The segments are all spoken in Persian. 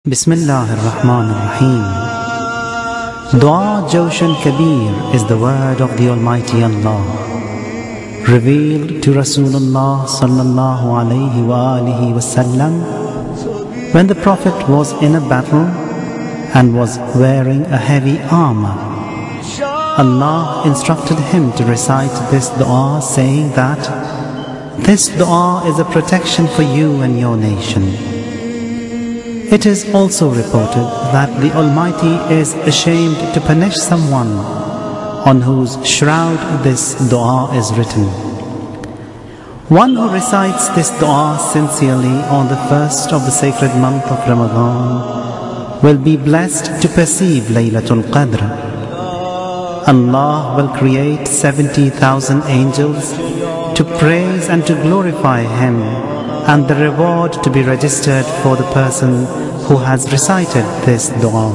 Bismillah ar-Rahman ar-Rahim. Dua Jawshan Kabir is the word of the Almighty Allah, revealed to Rasulullah sallallahu alayhi wa alihi wasallam when the Prophet was in a battle and was wearing a heavy armor. Allah instructed him to recite this dua, saying that this dua is a protection for you and your nation. It is also reported that the Almighty is ashamed to punish someone on whose shroud this dua is written. One who recites this dua sincerely on the first of the sacred month of Ramadan will be blessed to perceive Laylatul Qadr. Allah will create 70,000 angels to praise and to glorify Him, and the reward to be registered for the person who has recited this dua.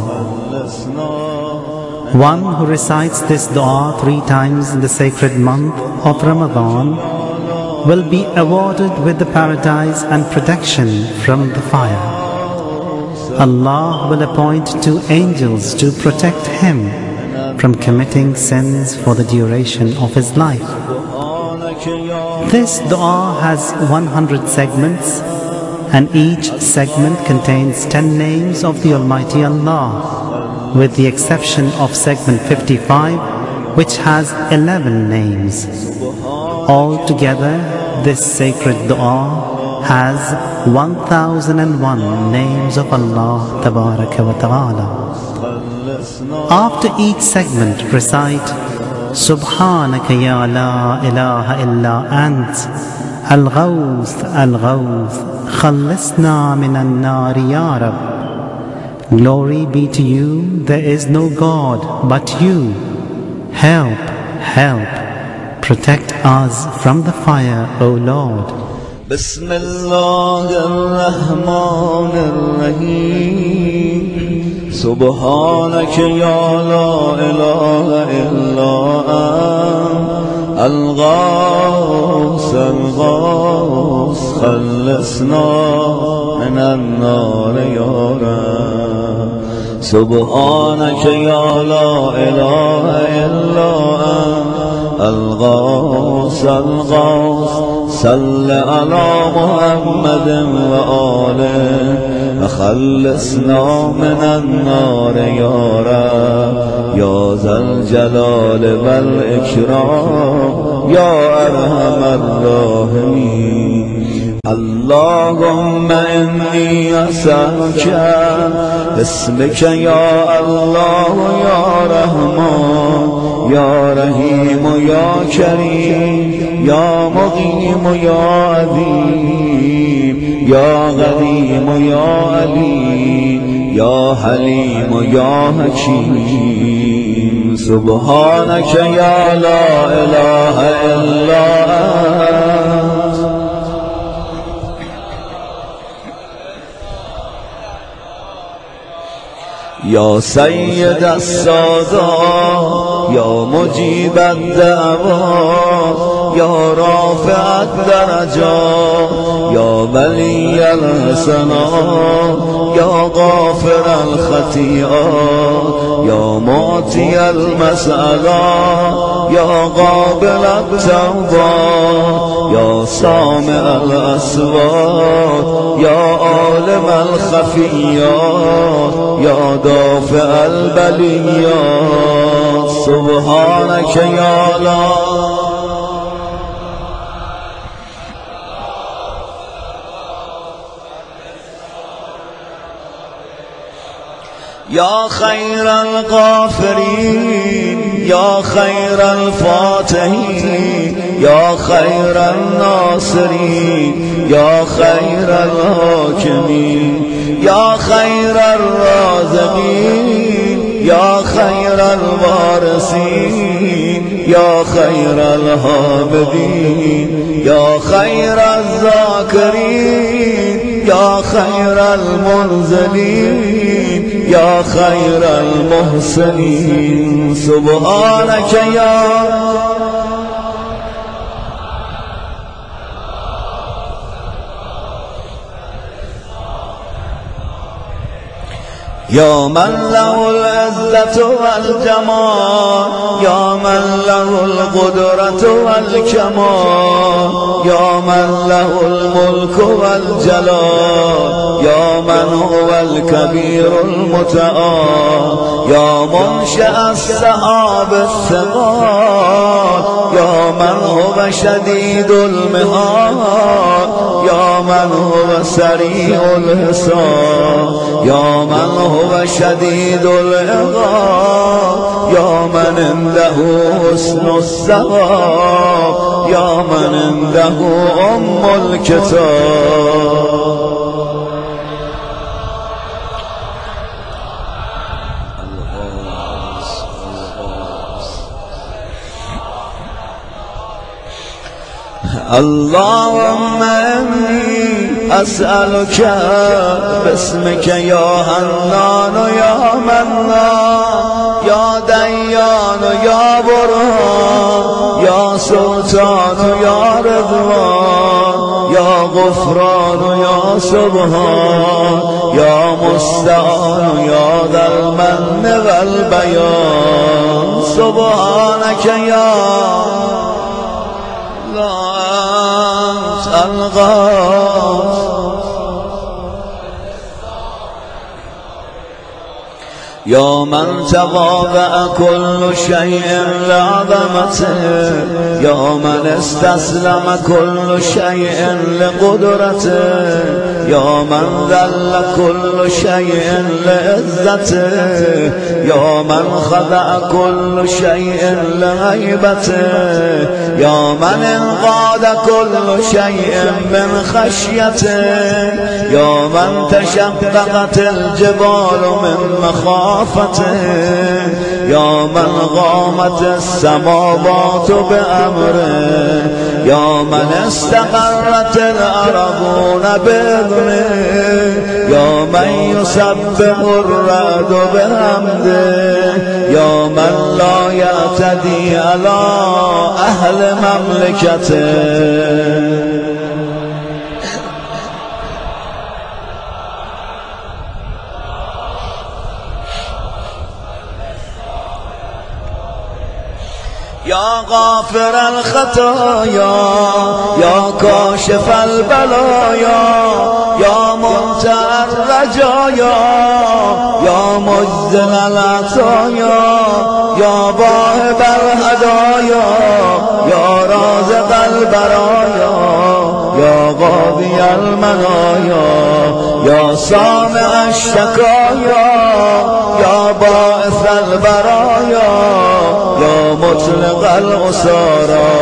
One who recites this dua 3 times in the sacred month of Ramadan will be awarded with the paradise and protection from the fire. Allah will appoint 2 angels to protect him from committing sins for the duration of his life. This dua has 100 segments, and each segment contains 10 names of the Almighty Allah, with the exception of segment 55, which has 11 names. Altogether, this sacred dua has 1001 names of Allah Tabaraka wa Ta'ala. After each segment, recite Subhanaka ya la ilaha illa ant, Al-Ghawth, Al-Ghawth, Khalisna minan nari ya Rab. Glory be to you, there is no God but you. Help, help, protect us from the fire, O Lord. Bismillah ar-Rahman ar-Rahim. Subhanaka ya la ilaha illa ant, Al-Ghawth, Al-Ghawth, Khalisna minan nari ya Rab. Subhanaka ya la ilaha illa ant, Al-Ghawth, Al-Ghawth, Salli ala Muhammadin wa alihi, خلصنا من النار يا رب يا ذا الجلال والإكرام يا أرحم الراحمين. اللهم إني أسألك باسمك يا الله يا رحمن يا رحيم يا كريم يا مقيم يا عظيم يا غريم يا عليم يا حليم يا حكيم. سبحانك يا لا إله إلا أنت. يا سيد السادات يا مجيب الدعوات يا رافع الدرجات يا ولي الحسنات يا غافر الخطيئات يا معطي المسألات يا قابل التوبات يا سامع الأصوات يا عالم الخفيات يا دافع البليات. سبحانك يا لا يا خير الغافرين يا خير الفاتحين يا خير الناصرين يا خير الحاكمين يا خير الرازقين يا خير الوارثين يا خير الحامدين يا خير الذاكرين يا خير المنزلين يا خير المحسنين. سبحانك يا يا من له العزة والجمال، يا من له القدرة والكمال، يا من له الملك والجلال، يا من هو الكبير المتعال، يا منشأ السحاب الثقال، يا من هو شديد المهال، يا من هو سريع الحساب، يا من هو شديد العقاب، يا من عنده حسن الثواب، يا من عنده الكتاب. اللهم إني أسألك باسمك يا حنان يا منان يا ديان يا برهان يا سلطان يا رضوان يا غفران يا سبحان يا مستعان يا ذا المن والبيان سبحانك يا الغاث يا من تواضع كل شيء لعظمته يا من استسلم كل شيء لقدرته يا من ذل كل شيء لعزته يا من خضع كل شيء لهيبته يا من انقاد كل شيء من خشيته يا من تشققت الجبال من مخافته يا من غامت السماوات بأمره يا من استقرت الأرضون بإذنه يا من يسبح الرعد بحمده يا من لا يعتدي على أهل مملكته يا غافر الخطايا يا كاشف البلايا يا منتهى الرجايا يا مجزل العطايا يا واهب الهدايا يا رازق البرايا يا قاضي المنايا يا سامع الشكايا يا باعث البرايا يا مطلق الأسارى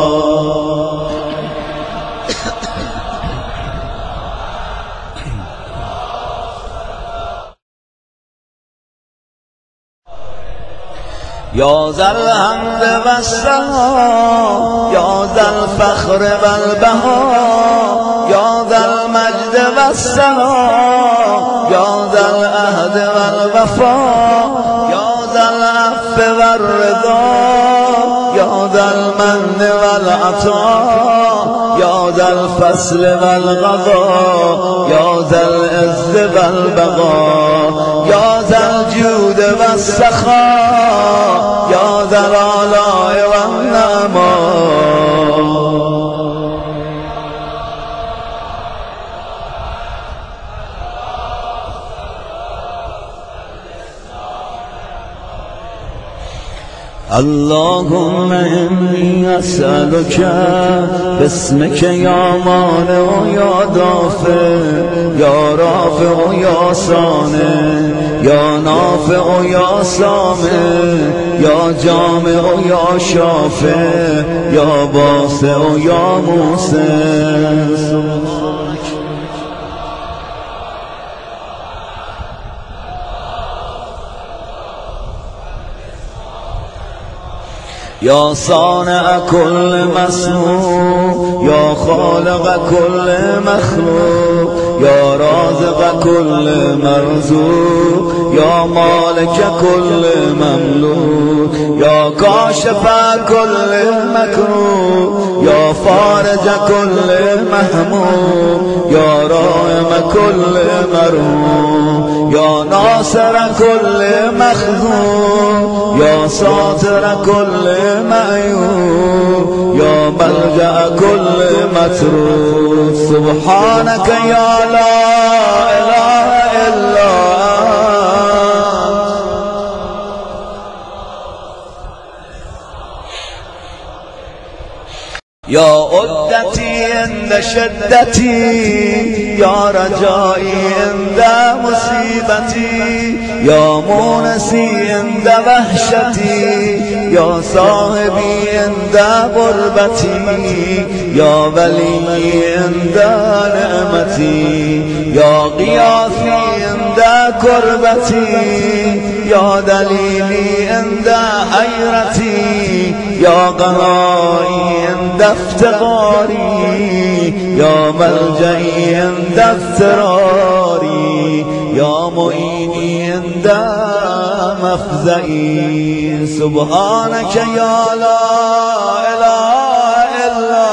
يا ذا الحمد والثناء يا ذا الفخر والبهاء يا ذا المجد والثناء يا ذا العهد والوفاء يا ذا العفو والرضا يا ذا المن والعطاء يا ذا الفصل والغضاء يا ذا العز والبقاء يا ذا الجود والسخاء يا ذا الآلاء والنعماء اللهم إني أسألك باسمك يا مانع يا دافع يا رافع يا صانع يا نافع يا سامع يا جامع يا شافع يا باسع يا موسع يا صانع كل مسموع يا خالق كل مخلوق يا رازق كل مرزوق يا مالك كل مملوك يا كاشف كل مكروه يا فارج كل محموم يا رائم كل مرهوم يا ناصر كل مخذول يا ساتر كل معيوب يا ملجأ كل متروك سبحانك يا لا إله إلا يا عدتي عند شدتي يا رجائي عند مصيبتي يا مونسي عند وحشتي يا صاحبي عند غربتي يا ولي عند نعمتي يا غياثي عند كربتي يا دليلي عند حيرتي يا قنائي عند افتقاري يا ملجئي عند اضطراري يا معيني عند مفزئي سبحانك يا لا إله إلا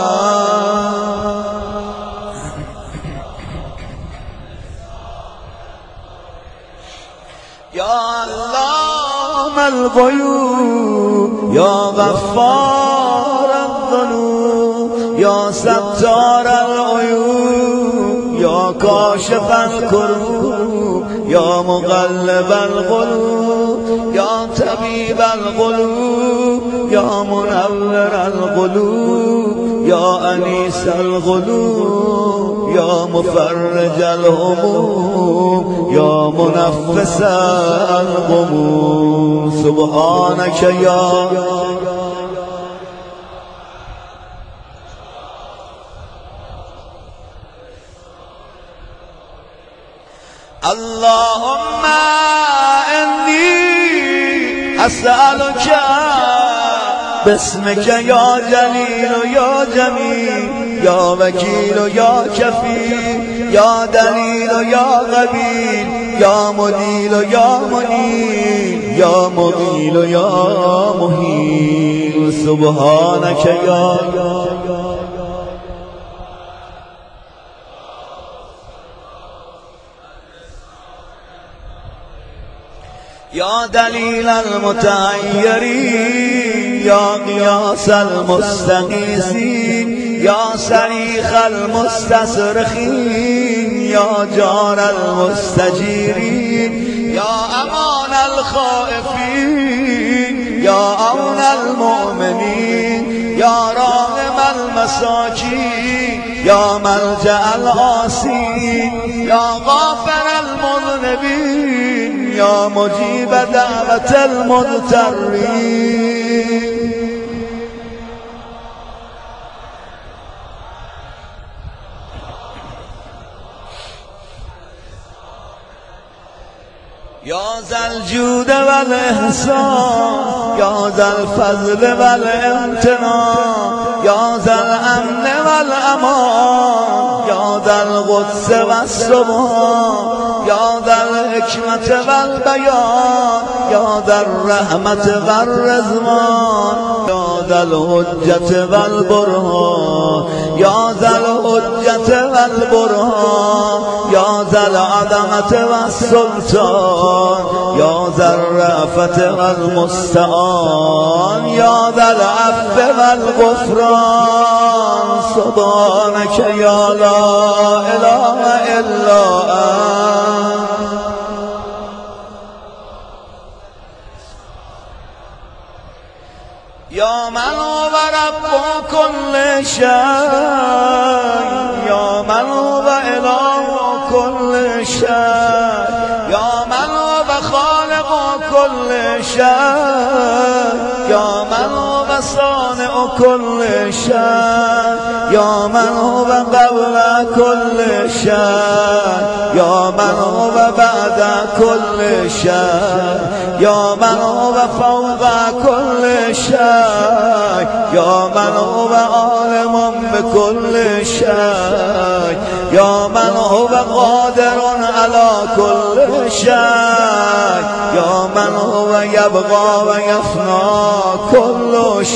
يا علام الغيوب يا غفار الذنوب يا ستار العيوب يا كاشف الكروب يا مقلب القلوب يا طبيب القلوب يا منور القلوب يا أنيس القلوب يا مفرج الهموم يا منفس الغموم سبحانك يا اللهم إني أسألك باسمك يا جليل يا جميل يا وكيل يا كفيل يا دليل يا غبيل يا مديل يا منيل يا مغيل يا مهيل سبحانك يا يا دليل المتعيرين يا قياس المستغيثين يا صريخ المستصرخين يا جار المستجيرين يا أمان الخائفين يا أون المؤمنين يا راغم المساكين يا ملجأ العاصين يا غافر المذنبين يا مجيب دعوة المضطرين يا ذا الجود والإحسان يا ذا الفضل والامتنان يا ذا الأمن والأمان يا ذا القدس والسبحان يا ذا الحكمة والبيان يا ذا الرحمة والرضوان يا ذا الحجة والبرهان يا ذا الحجة والبرهان يا ذا العظمة والسلطان يا ذا الرأفة والمستعان يا ذا العفو والغفران سبحانك يا لا إله إلا أنت يا من هو رب كل شيء يا من هو إله كل شيء يا من هو خالق كل شيء يا من هو صانع كل شيء يا من هو قبل كل شيء يا من هو بعد كل شيء يا من هو فوق كل شيء يا من هو عالم بكل شيء يا من هو قادر على كل شيء يا من هو يبقى ويفنى كل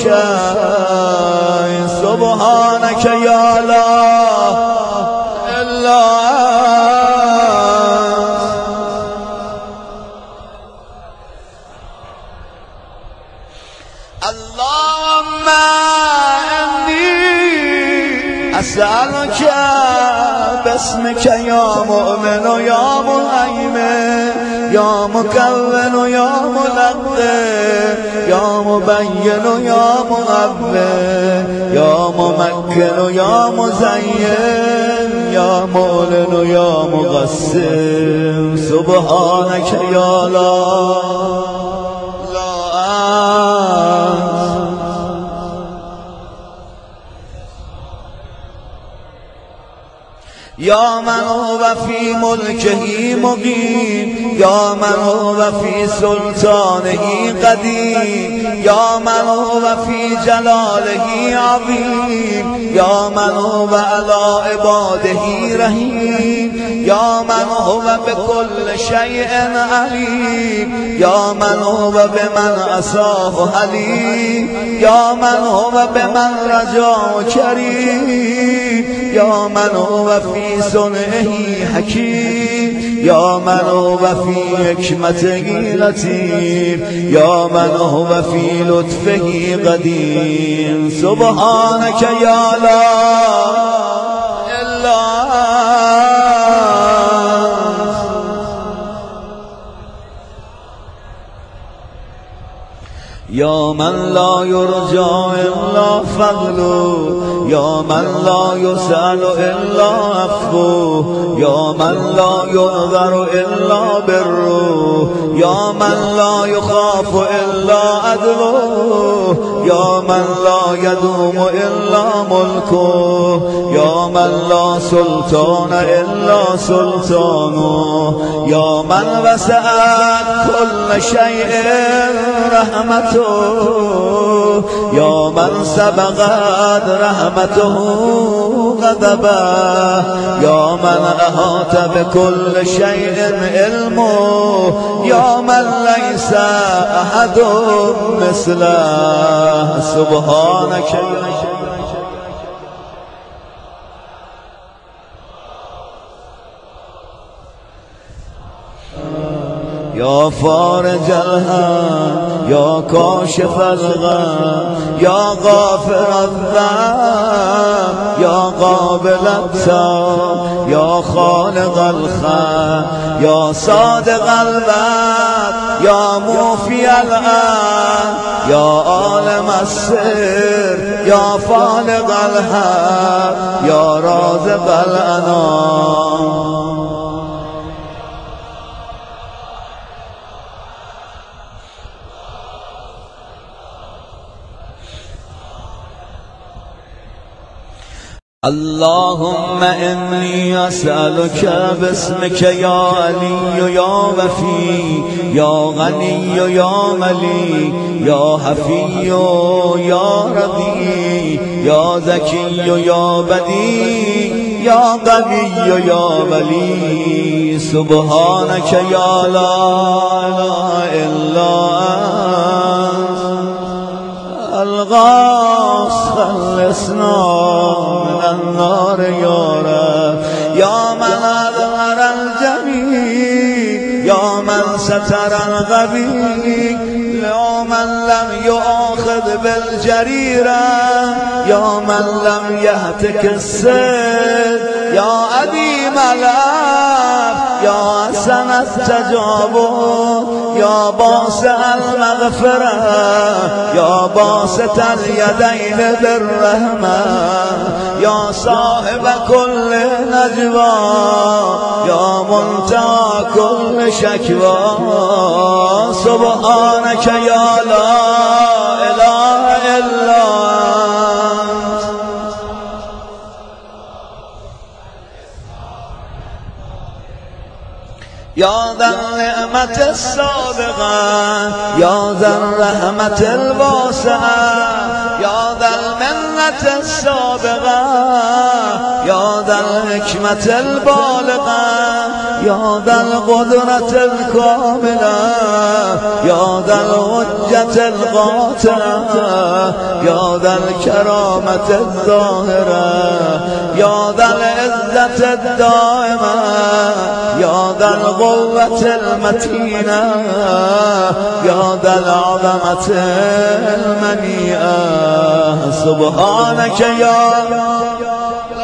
شيء سبحانك يا لا إلا أنت أسألك باسمك يا مؤمن يا مهيمن يا مكون يا ملقن يا مبين يا مؤبن يا ممكن يا مزين يا مولن يا مغسل سبحانك يا لا يا من هو في ملكه مقيم يا من هو في سلطانه قديم يا من هو في جلاله عظيم يا من هو على عباده رحيم يا من هو بكل شيء عليم يا من هو بمن عصاه حليم يا من هو بمن رجاه كريم يا من هو في صنعه حكيم يا من هو في حكمته لطيف يا من هو في لطفه قدير سبحانك يا لا إله يا من لا يرجى إلا فضله يا من لا يسأل إلا عفوه يا من لا ينذر إلا بره يا من لا يخاف إلا عدله يا من لا يدوم إلا ملكه يا من لا سلطان إلا سلطانه يا من وسعت كل شيء رحمته يا من سبقت رحمته غضبه يا من أحاط بكل شيء علمه يا من ليس أحد مثله سبحانك يا فارج الهم يا كاشف الغم يا غافر الذنب يا قابل التوب يا خالق الخلق يا صادق الوعد يا موفي العهد يا عالم السر يا فالق الحق يا رازق الأنام اللهم إني أسألك باسمك يا علي يا وفي يا غني يا ملي يا حفي يا رضي يا ذكي يا بديع يا قوي يا ولي سبحانك يا لا إله إلا أنت الغاص خلصنا من النار يا رب يا من أظهر الجميل يا من ستر الغبي يا من لم يؤاخذ بالجريرة يا من لم يهتك السد يا أديم الأب يا حسن التجابر يا باسط المغفرة يا باسط اليدين بالرحمة يا صاحب كل نجوى يا منتهى كل شكوى سبحانك يا لا إله إلا أنت يا ذا النعمة السابقة يا ذا الرحمة الواسعة يا ذا المنة السابقة يا ذا الحكمة البالغة يا ذا القدرة الكاملة يا ذا الحجة القاطعة يا ذا الكرامة الظاهرة يا ذا العزة الدائمة يا ذا القوة المتينة يا ذا العظمة المنيئة سبحانك يا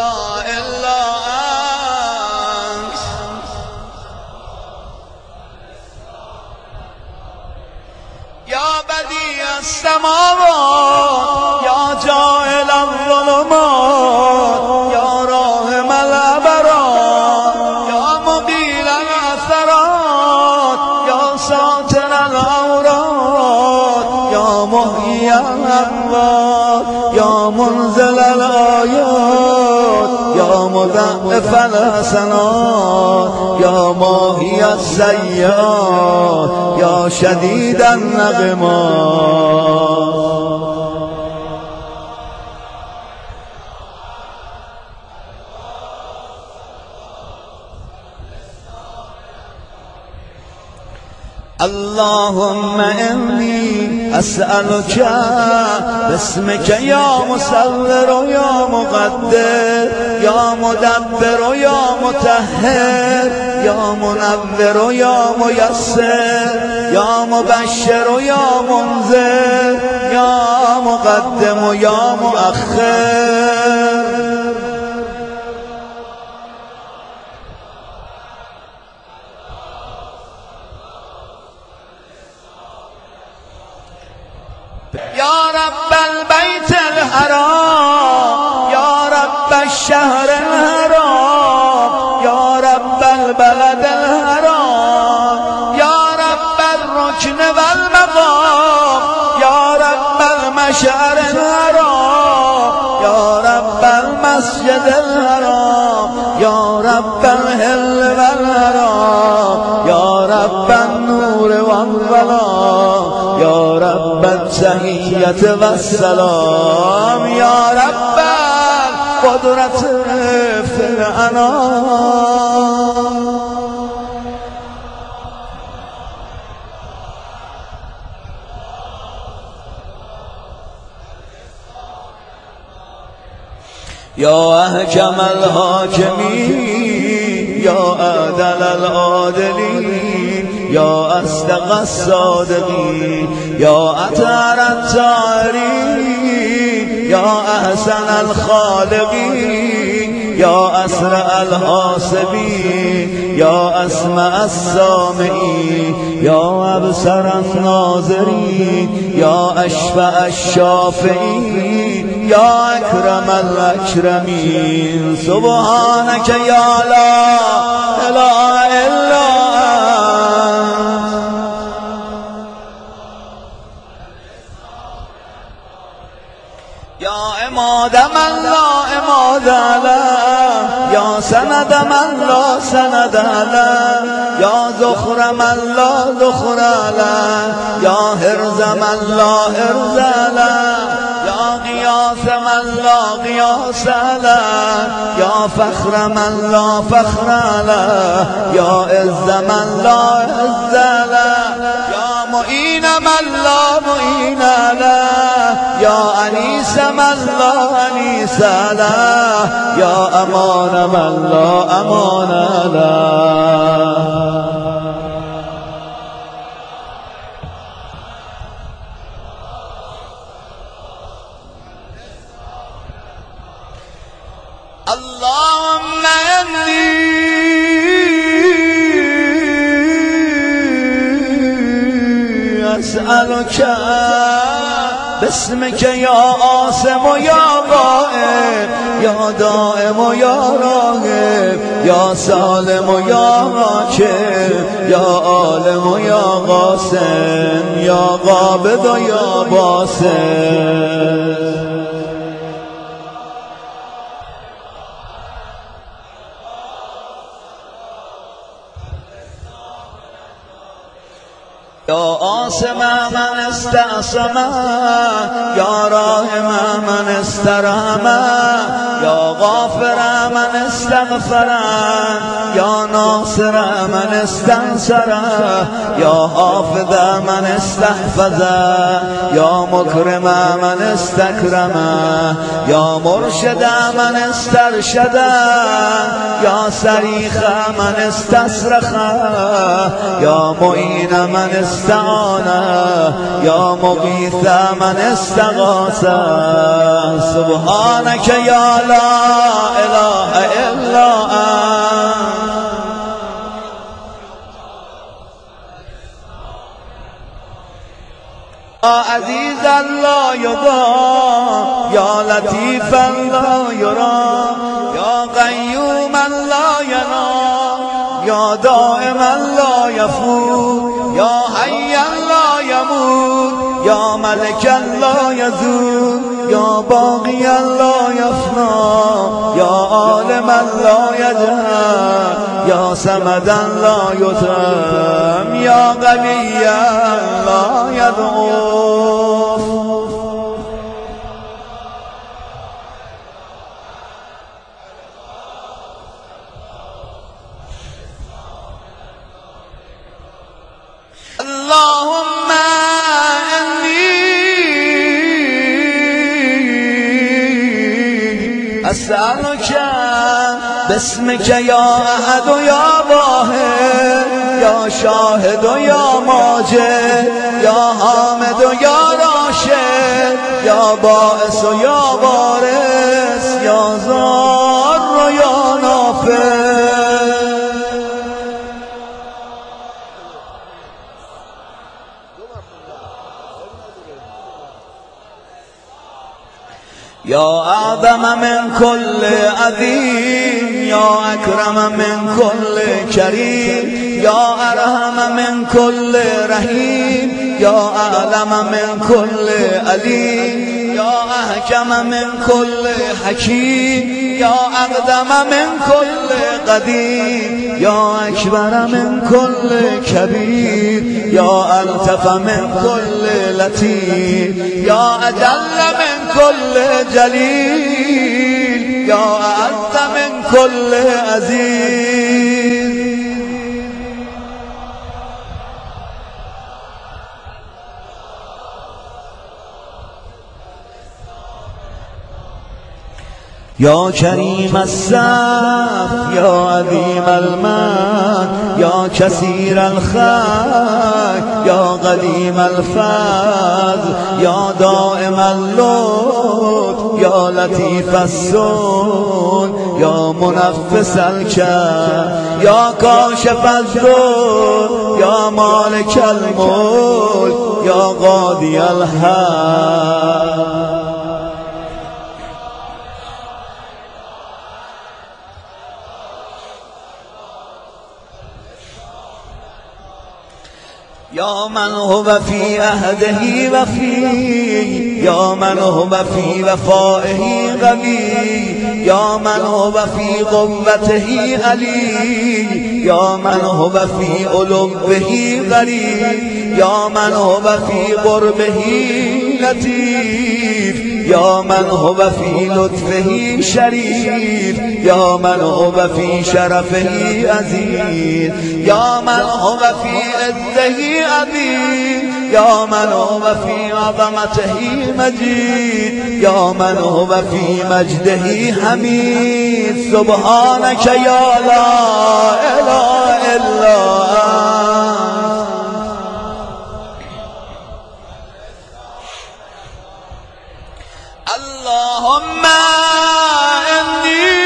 السماوات یا جاعل الظلمات یا راحم الابرار یا مقیل العثرات یا ساتر العورات یا محیی الاموات یا منزل الآیات یا مضاعف الحسنات یا ماحی السیئات یا شدید النقمات. اللهم إني أسألك باسمك يا مصور يا مقدر يا مدبر يا مطهر يا منور يا ميسر يا مبشر يا منذر يا مقدم يا مؤخر. يا رب البيت الحرام يا رب الشهر الحرام يا رب البلد الحرام يا رب الركن والمقام يا رب المشعر الحرام يا رب المسجد الحرام يا رب الهل والحرام يا رب النور والظلام يا رب التحية والسلام يا رب القدرة في الأنام. يا أحكم الحاكمين يا أعدل العادلين يا أصدق الصادقين يا أطهر الطاهرين يا أحسن الخالقين يا أسرع الحاسبين يا أسمع السامعين يا أبصر الناظرين يا أشفع الشافعين يا أكرم الأكرمين. سبحانك يا لا إله إلا يا عماد من لا عماد له يا سند من لا سند له يا ذخر من لا ذخر له يا هرز من لا هرز له يا غياث من لا غياث له يا فخر من لا فخر له يا عز من لا عز له يا معين من لا معين له يا أنيس من لا أنيس له يا أمان من لا أمان له. اللهم إني أسألك باسمك يا عاصم يا غائب يا دائم يا راغب يا سالم يا راكب يا عالم يا قاسم يا قابض يا باسم. يا عاصم من استعصم يا راحم من استرحم يا غافر من استغفر يا ناصر من استنصر يا حافظ من استحفظ يا مكرم من استكرم يا مرشد من استرشد يا صريخ من استصرخ يا معين من استعان يا مغيث من استغاث. سبحانك يا لا إله إلا أنت عزيزا لا يضام يا لطيفا لا يرام يا قيوما لا ينام يا دائما لا يفوت يا حيا لا يموت يا ملكا لا يزول يا باقيا لا يفنى يا عالما لا يجهل يا صمدا لا يتم يا غنيا لا يضعف. اللهم إني أسألك باسمك يا أحد يا واحد يا شاهد يا ماجد يا حامد يا راشد يا باعث يا وارث يا ضار يا نافع يا أعظم من كل عظيم يا أكرم من كل كريم يا أرحم من كل رحيم يا أعلم من كل عليم يا أحكم من كل حكيم يا أقدم من كل قديم يا أكبر من كل كبير يا ألطف من كل لطيف يا أجل من كل جليل يا أعز من كل عزيز. يا كريم السف يا عظيم المن يا كثير الخير يا قديم الفضل يا دائم اللطف يا لطيف السن يا منفس الكرب يا كاشف الضر يا مالك الملك يا قاضي الحق. يا من هو في عهده وفي يا من هو في وفائه غني يا من هو في قوته علي يا من هو في علوه غريب يا من هو في قربه لطيف يا من هو في لطفه شريف يا من هو في شرفه عزيز يا من هو في عزه عظيم يا من هو في عظمته مجيد يا من هو في مجده حميد. سبحانك يا لا إله إلا أنت اللهم إني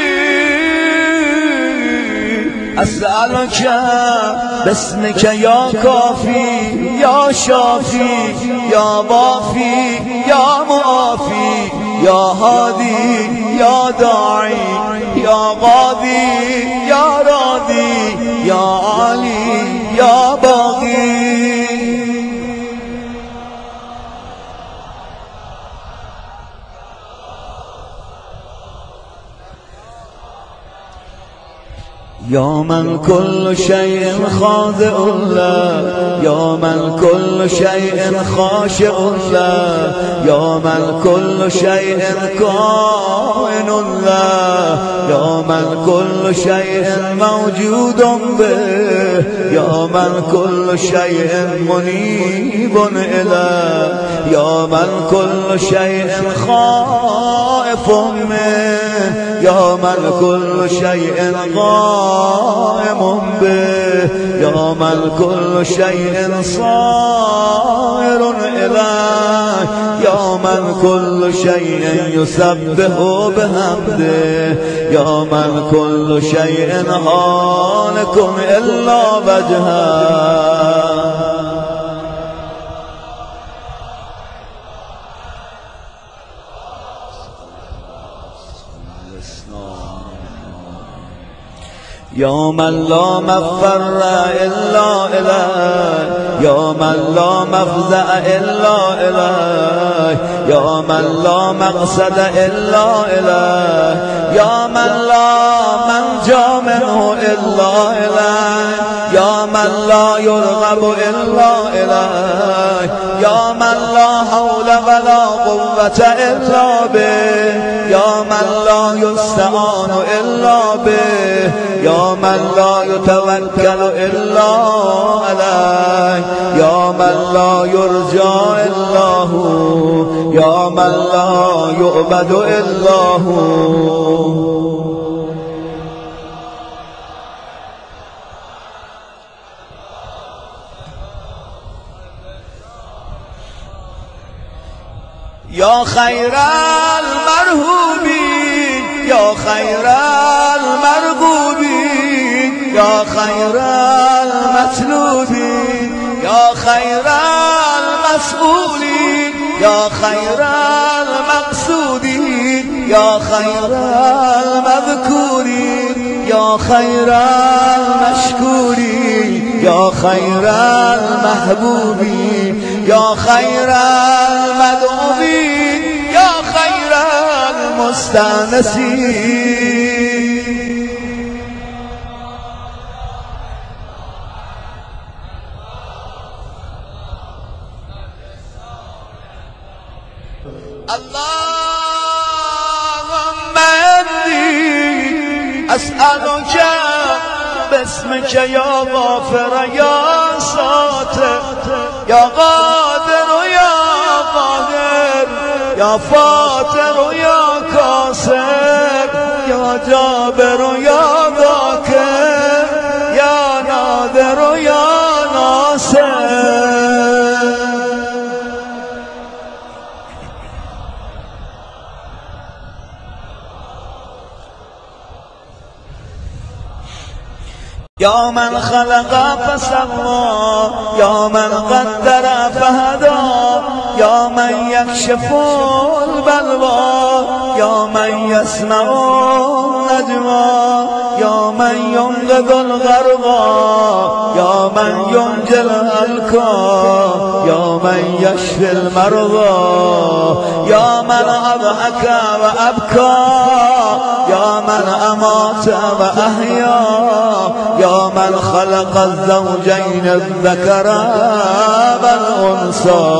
أسألك باسمك يا كافي يا شافي يا وافي يا معافي يا هادي يا داعي يا غادي يا راضي يا علي يا باغي. يا من كل شيء خاضع له يا من كل شيء خاشع له يا من كل شيء كائن له يا من كل شيء موجود به يا من كل شيء منيب إليه يا من كل شيء خائف منه يا من كل شيء قائم به يا من كل شيء صائر إليه يا من كل شيء يسبح بحمده يا من كل شيء هالك إلا وجهه. يا من لا مفر إلا إليه، يا من لا مفزع إلا إليه، يا من لا مقصد إلا إليه، يا من لا منجا منه إلا إليه، يا من لا يرغب إلا إليه، يا من لا حول ولا قوة إلا به، يا من لا يستعان إلا به، يا من لا يتوكل إلا عليه، يا من لا يرجى إلا هو، يا من لا يعبد إلا هو. يا خير المرهوبين، يا خير المرغوبين، يا خير المطلوبين، يا خير المسؤولين، يا خير المقصودين، يا خير المذكورين، يا خير المشكورين، يا خير المحبوبين، يا خير المدعوين، يا خير المستأنسين. اللهم إني أسألك باسمك يا غافر يا ساتر يا قادر يا قادر يا فاتر يا كاسر يا جابر يا ذاكر يا نادر يا ناصر. يا من خلق فسوى، يا من قدر فهدى، يا من يكشف البلوى، يا من يسمع النجوى، يا من ينقذ الغرقى، يا من ينجي الهلكى، يا من يشفي المرضى، يا من أضحك وأبكى، يا من أمات وأحيا، يا من خلق الزوجين الذكر والأنثى.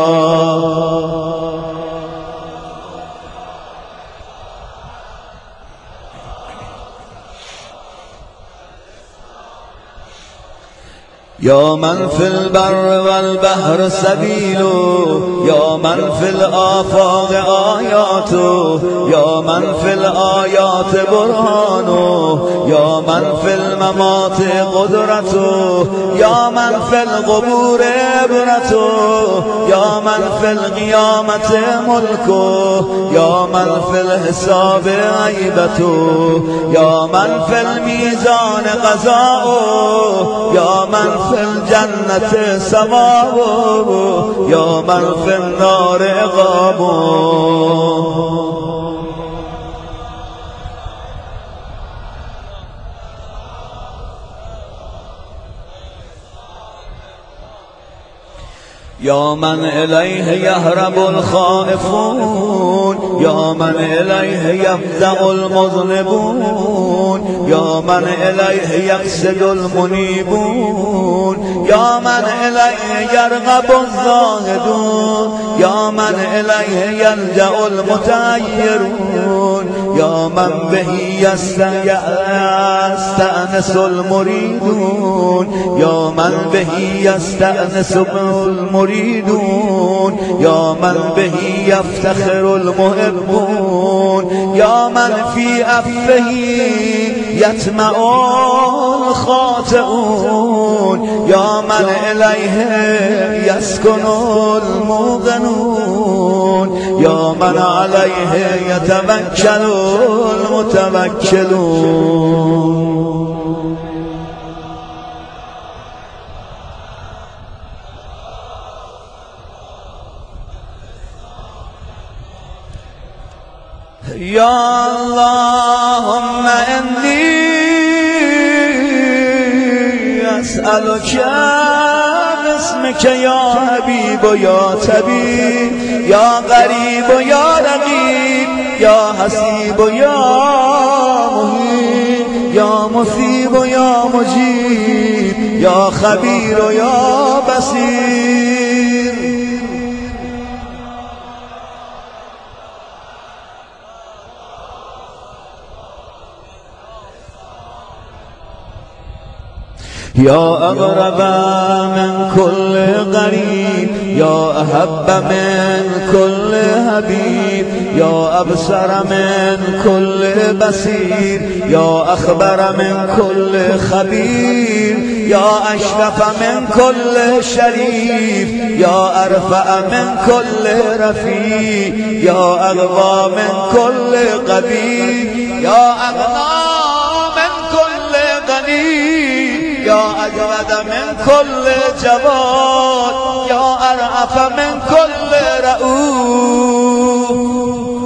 يا من في البر والبحر سبيله، يا من في الآفاق آياته، يا من في الآيات برهانه، يا من في الممات قدرته، يا من في القبور عبرته، يا من في القيامة ملكه، يا من في الحساب عيبته، يا من في الميزان قضاؤه، يا من في الجنة ثوابه، يا من في النار عقابه. يا من إليه يهرب الخائفون، يا من إليه يفزع المذنبون، يا من إليه يقصد المنيبون، يا من إليه يرغب الزاهدون، يا من إليه يلجأ المتعيرون، يا من به يستأنس المريدون، يا من به يستأنس المريدون، يا من به يفتخر المحبون، يا من في أفه يطمع الخاطئون، يا من إليه يسكن الموقنون، يا من عليه يتوكل المتوكلون. يا اللهم إني أسألك باسمك يا حبيب يا طبيب يا غريب يا رقيب يا حسيب يا مهيب يا مثيب يا مجيب يا خبير يا بصير. يا أغرب من كل غريب يا أحب من كل حبيب يا أبصر من كل بصير يا أخبر من كل خبير يا أشرف من كل شريف يا أرفع من كل رفيع يا أغوى من كل قبيل يا أغنى من كل غني يا أجود من كل جواد يا أرأف من كل رؤوف.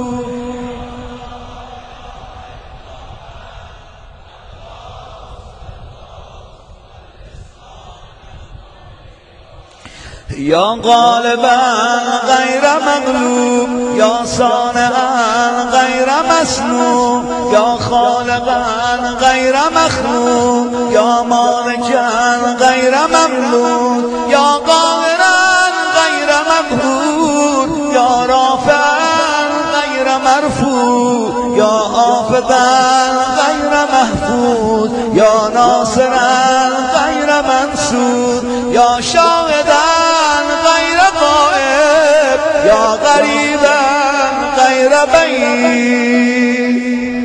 يا غالبا غير مغلوب يا صانعا غير مسلوب يا خالقا غير مخلوق يا مالكا غير مملوك يا قاهرا غير مقهور يا رافعا غير مرفوع يا حافظا غير محفوظ يا ناصرا غير منصور يا شاهدا غير غائب يا غريبا غير بعيد.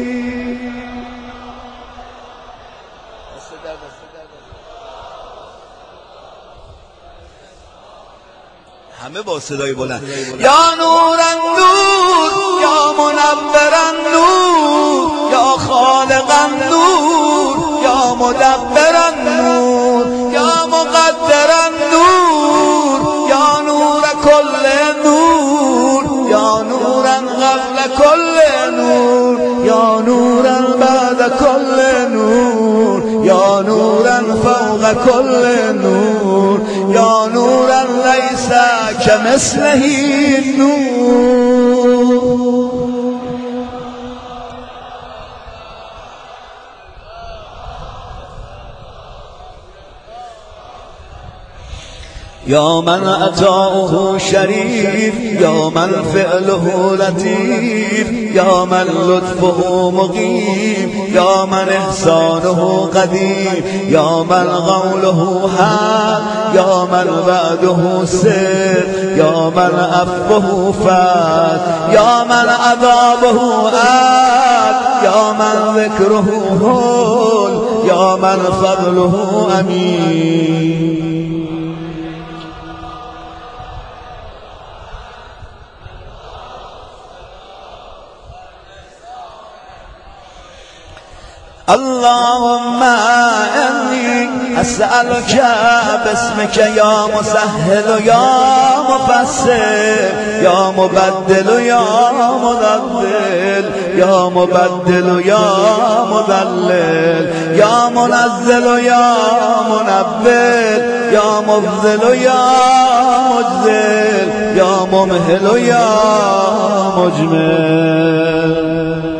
همه با صدای بلند. یا نور النور یا منور النور یا خالق النور یا مدبر النور یا مقدر النور یا نور كل نور یا نورا قبل كل نور یا نورا بعد كل نور یا نورا فوق كل نور یا نورا ليس كمثله النور. يا من أتاؤه شريف يا من فعله لطيف يا من لطفه مقيم يا من إحسانه قديم يا من قوله حق يا من وعده صدق يا من عفوه فات يا من عذابه عاد يا من ذكره هول يا من فضله أمين. اللهم إني أسألك باسمك يا مسهل يا مفسر يا مبدل يا مضلل يا مبدل يا مضلل يا منزل يا منبل يا مفضل يا مجزل يا ممهل يا مجمل.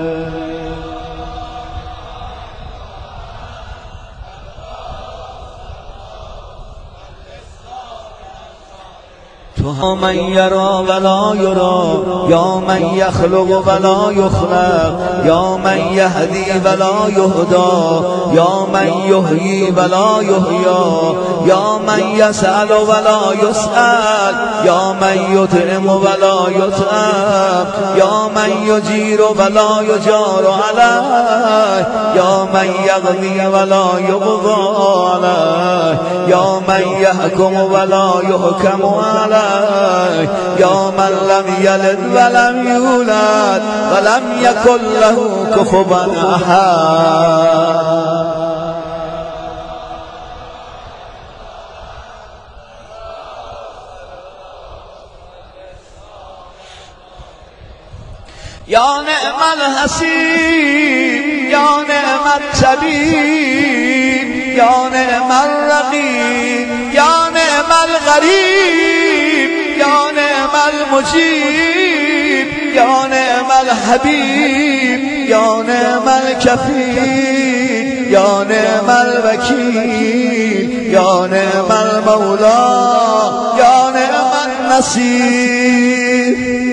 تو من یرا ولا یرا یا من یخلق ولا یخلق یا من یهدی ولا یهدا یا من یحیی ولا یحیا یا من یسأل ولا یسأل یا من یطعم ولا یطعم یا من یجیر ولا یجار علیه یا من یقضی ولا یقضى علیه یا من یحکم ولا یحکم علیه یا من لم یلد ولم یولد ولم یکن له کفوا احد. یا نعم الحسین یا نعم الطبیب یا نعم الرقیب یا نعم الغریب یا نعم المجیب یا نعم الحبیب یا نعم الکفیل یا نعم الوکیل یا نعم المولا یا نعم النصیر.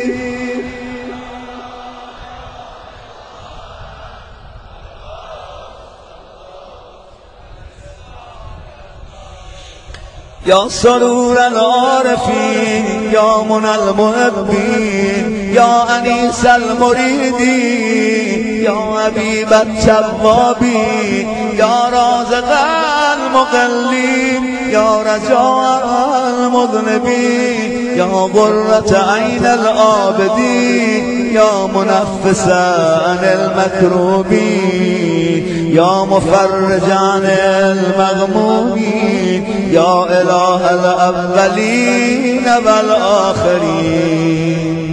یا سرور العارفین یا منى المحبین یا انیس المریدین یا حبیب التوابین یا رازق المقلین یا رجاء المذنبین یا قرة عین العابدین یا منفسا عن المکروبین یا مفرجا عن المغمومین یا اله الاولین والآخرین.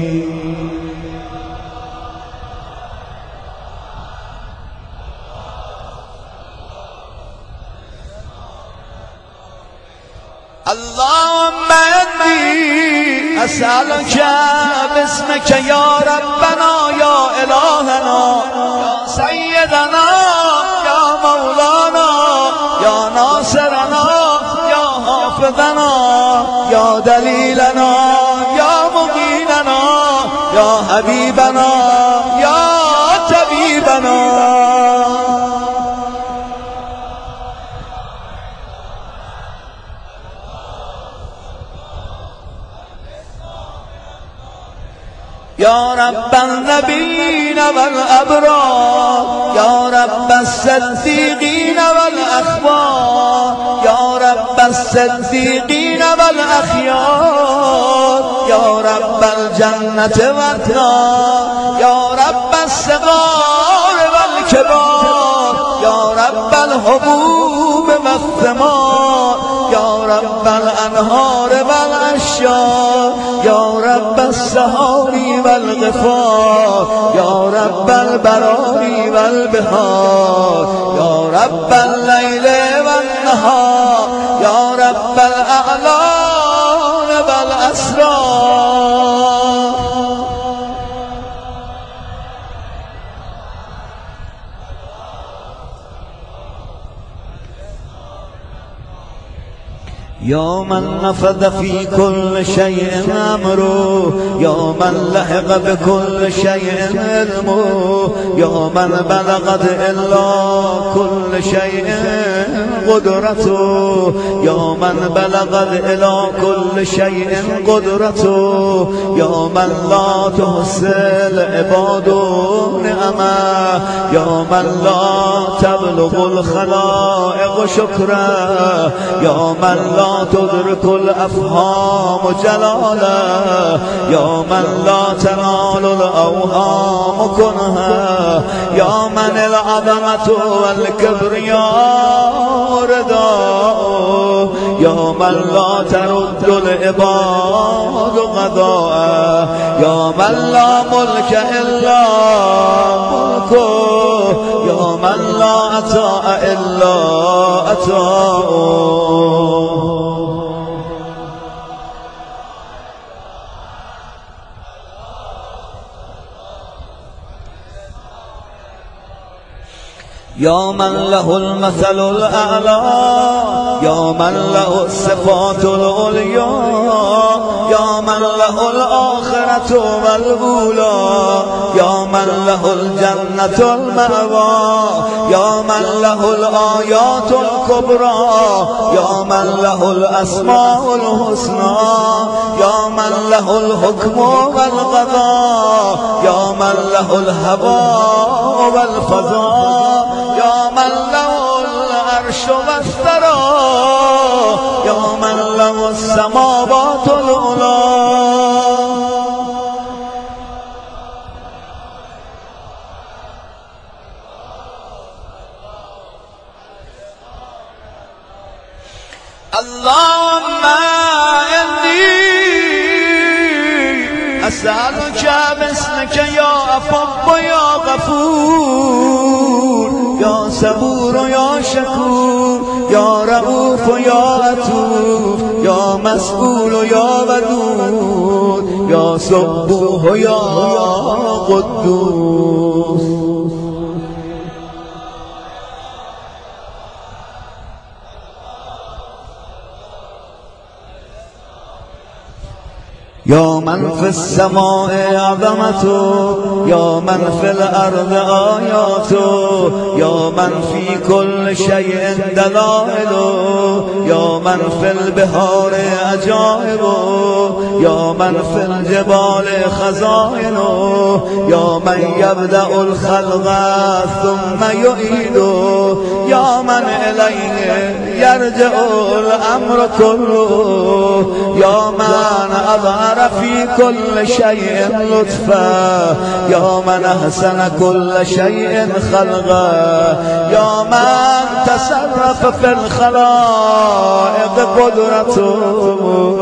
اللهم انی اسألک باسمک یا ربنا یا الهنا یا سیدنا یا مولانا یا ناصرنا یا حافظنا یا دلیلنا یا مقیننا یا حبیبنا یا طبیبنا. یا رب النبیین والابرار یا رب الصدیقین والاخبار یا رب الصدیقین والاخیار یا رب الجنة والنار یا رب الصغار والکبار یا رب الحبوب والثمار یا رب الانهار والاشجار یا رب السحاری والغفار یا رب البراری والبحار یا رب اللیل والنهار یا رب الاعلان والاسرار. یا من نفذ فی کل شیء امره یا من لحق بكل شیء علمه یا من بلغت الا كل شیء قدرته یا من بلغت الى كل شیء قدرته یا من لا تحصي العباد نعمه یا من لا تبلغ الخلائق شكره یا من لا تدرك الافهام جلاله یا من لا تنال الاوهام كنها یا من العظمه والكبرياء رداء یا من لا ترد العباد قضاء یا من لا ملك الا ملكه یا من لا عطاء الا عطاؤه. یا من له المثل الاعلى یا من له الصفات العليا یا من له الاخرة والاولى یا من له الجنة المأوى یا من له الآیات الكبرى یا من له الاسماء الحسنى یا من له الحكم والقضاء یا من له الهواء والفضاء یا من له العرش والثرى یا من له السماوات العلى. اللهم إني أسألك باسمك يا عفو و یا غفور، یا صبور و یا شکور، یا رؤوف و یا عطوف، یا مسئول و یا ودود، یا سبوح و یا قدوس. یا من فی السماء عظمته، یا من فی الارض آیاته، یا من فی کل شیء دلائله، یا من فی البحار عجائبه، یا من فی الجبال خزائنه، یا من یبدأ الخلق ثم یعیده، یا من الیه یرجع الامر کله، یا من اظهر في كل شيء لطفا، يا من أحسن كل شيء خلقا، يا من تصرف في الخلائق قدرته.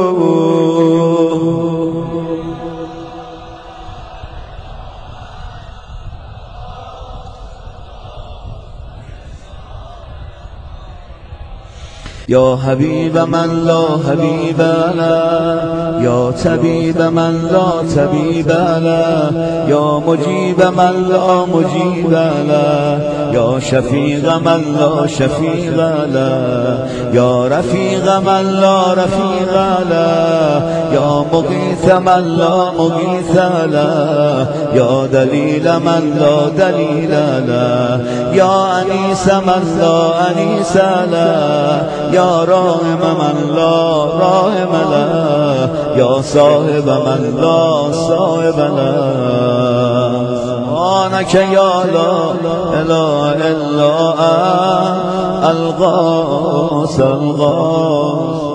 یا حبیب من لا حبیب له، یا طبیب من لا طبیب له، یا مجیب من لا مجیب له، یا شفیق من لا شفیق له، یا رفیق من لا رفیق له، یا مغیث من لا مغیث له، یا دلیل من لا دلیل له، یا انیس من لا انیس له، یا راحم من لا راحم له، یا صاحب من لا صاحب له. سبحانك یا لا اله الا انت الغوث الغوث،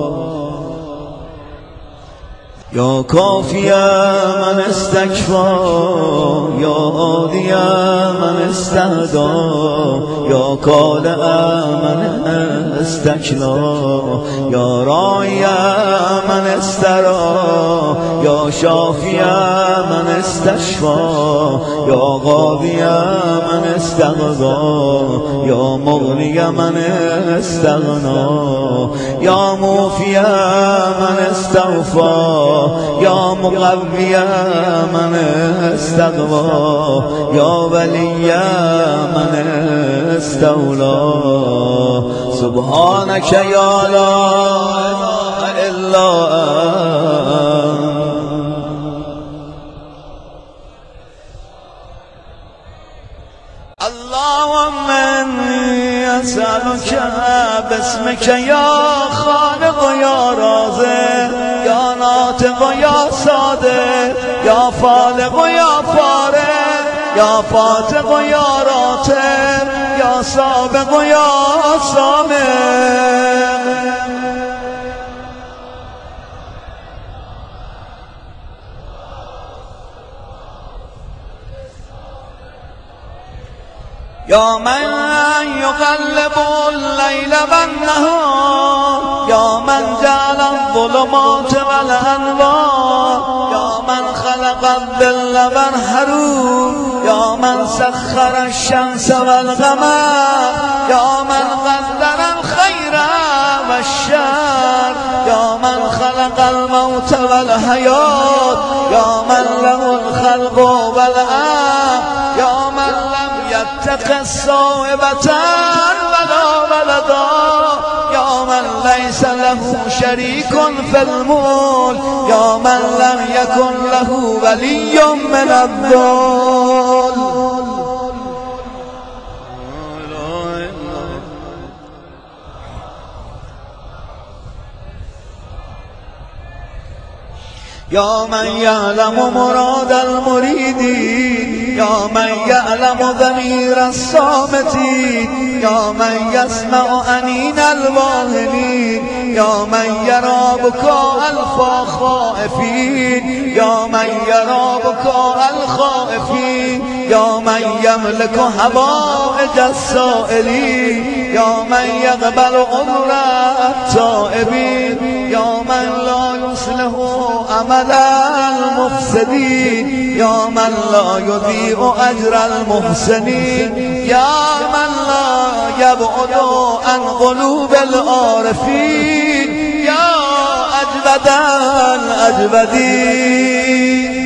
یا کافی من استکفا، یا عادی من استهدا، یا کالع من استکلا، یا راعی من استرا، یا شافی من استشفا، یا قاضی من استغضا، یا مغنی من استغنا، یا موفی من استغفا، یا مقوی من استقوا، یا ولی من استولا. سبحانك یا لا اله الا انت. اللهم انی اسألک باسمک یا خالق یا رازق، یا ناطق یا صادق، یا فالق یا فارق، یا فاتق یا راتب، یا سابق یا سابق. یا من یقلب اللیل والنهار، یا من جعل الظلمات والانوار، یا من خلق الظل والحرور، یا من سخر الشمس والقمر، یا من قدر الخیر والشر، یا من خلق الموت والحیات، یا من له الخلق والامر، یا من يتقى صاحبة ولا ولدا، يا من ليس له شريك في الملك، يا من لم يكن له ولي من الذل. يا من يعلم مراد المريدين، يا من يعلم ضمير الصامتين، يا من يسمع أنين الواهمين، يا من يرى بكاء الخائفين، يا من يرى بكاء الخائفين، يا من يملك حوائج السائلين، يا من يقبل عذر التائبين، يا من لا يصلح عمل المفسدين يا من لا يضيع أجر المحسنين يا من لا يبعد عن قلوب العارفين يا أجود الأجودين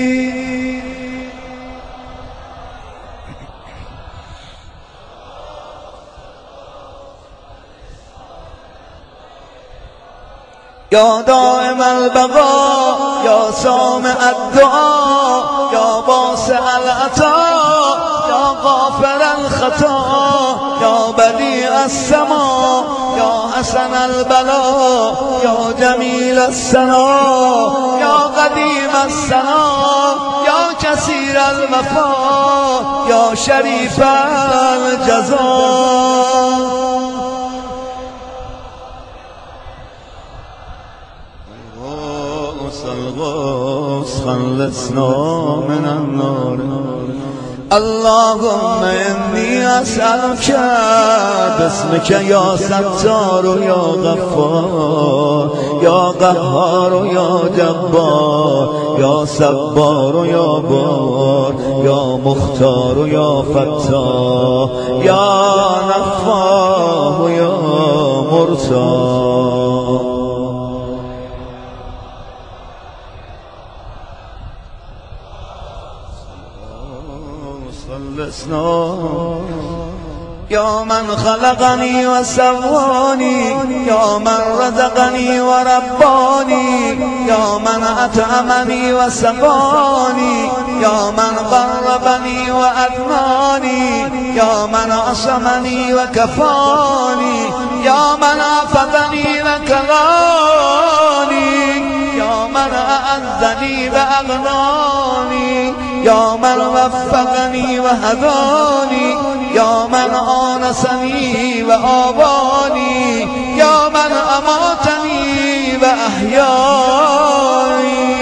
يا دائم البقاء يا سامع الدعاء يا باسع العطاء يا غافر الخطا يا بديع السماء يا حسن البلاء يا جميل الثناء يا قديم الثناء يا كثير الوفاء يا شريف الجزاء خلصنا من النار اللهم إني أسألك باسمك يا ستار يا غفار يا قهار يا جبار يا صبار يا بار يا مختار يا فتاح يا نفاه يا مرتاح يا من خلقني وسواني يا من رزقني ورباني يا من أطعمني وسقاني يا من قربني وأدناني يا من عصمني وكفاني يا من عافظني وكلاني يا من أعزني وأغناني يا من وفقني وهداني يا من آنسني وآباني يا من أماتني وأحياني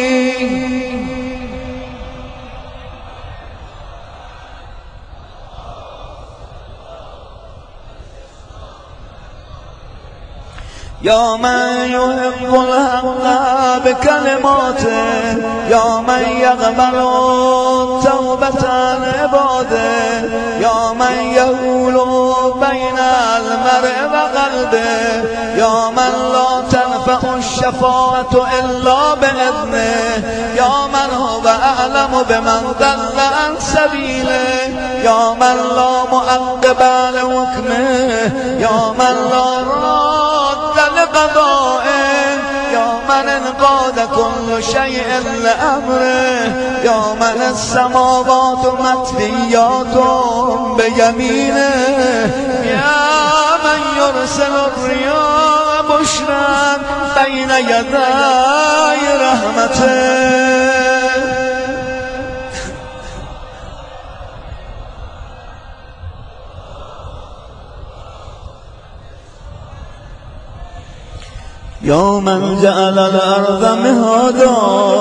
يا من يحب الحق بكلماته يا من يقبل توبة عباده يا من يهول بين المرء وقلبه يا من لا تنفع الشفاعة إلا بإذنه يا من هو أعلم بمن ضل عن سبيله يا من لا معقب لحكمه يا من لا راد لقضائه يا من انقاد كل شيء لأمره يا من السماوات مطويات بيمينه يا من يرسل الرياح بشرا بين يدي رحمته يا من جعل الأرض مهادا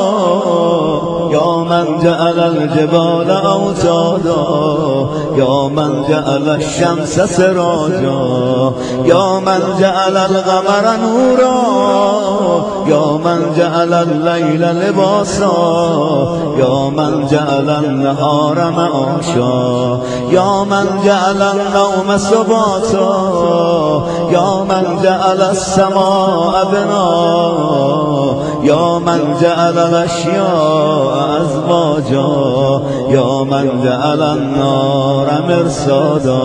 يا من جعل الجبال أوتادا يا من جعل الشمس سراجا يا من جعل القمر نورا يا من جعل الليل لباسا يا من جعل النهار معاشا يا من جعل النوم سباتا يا من جعل السماء بناء يا من جعل الأشياء أزواجا يا من جعل النار مرصادا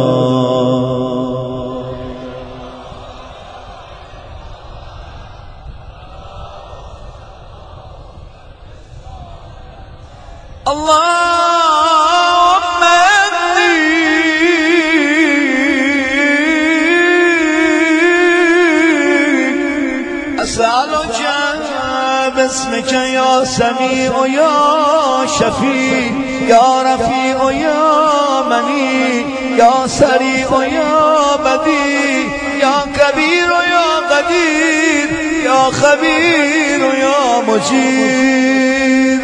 اللهم إني أسألك باسمك يا سميع يا شفيع يا رفيع يا مني يا سريع يا بديع يا كبير يا قدير يا خبير يا مجير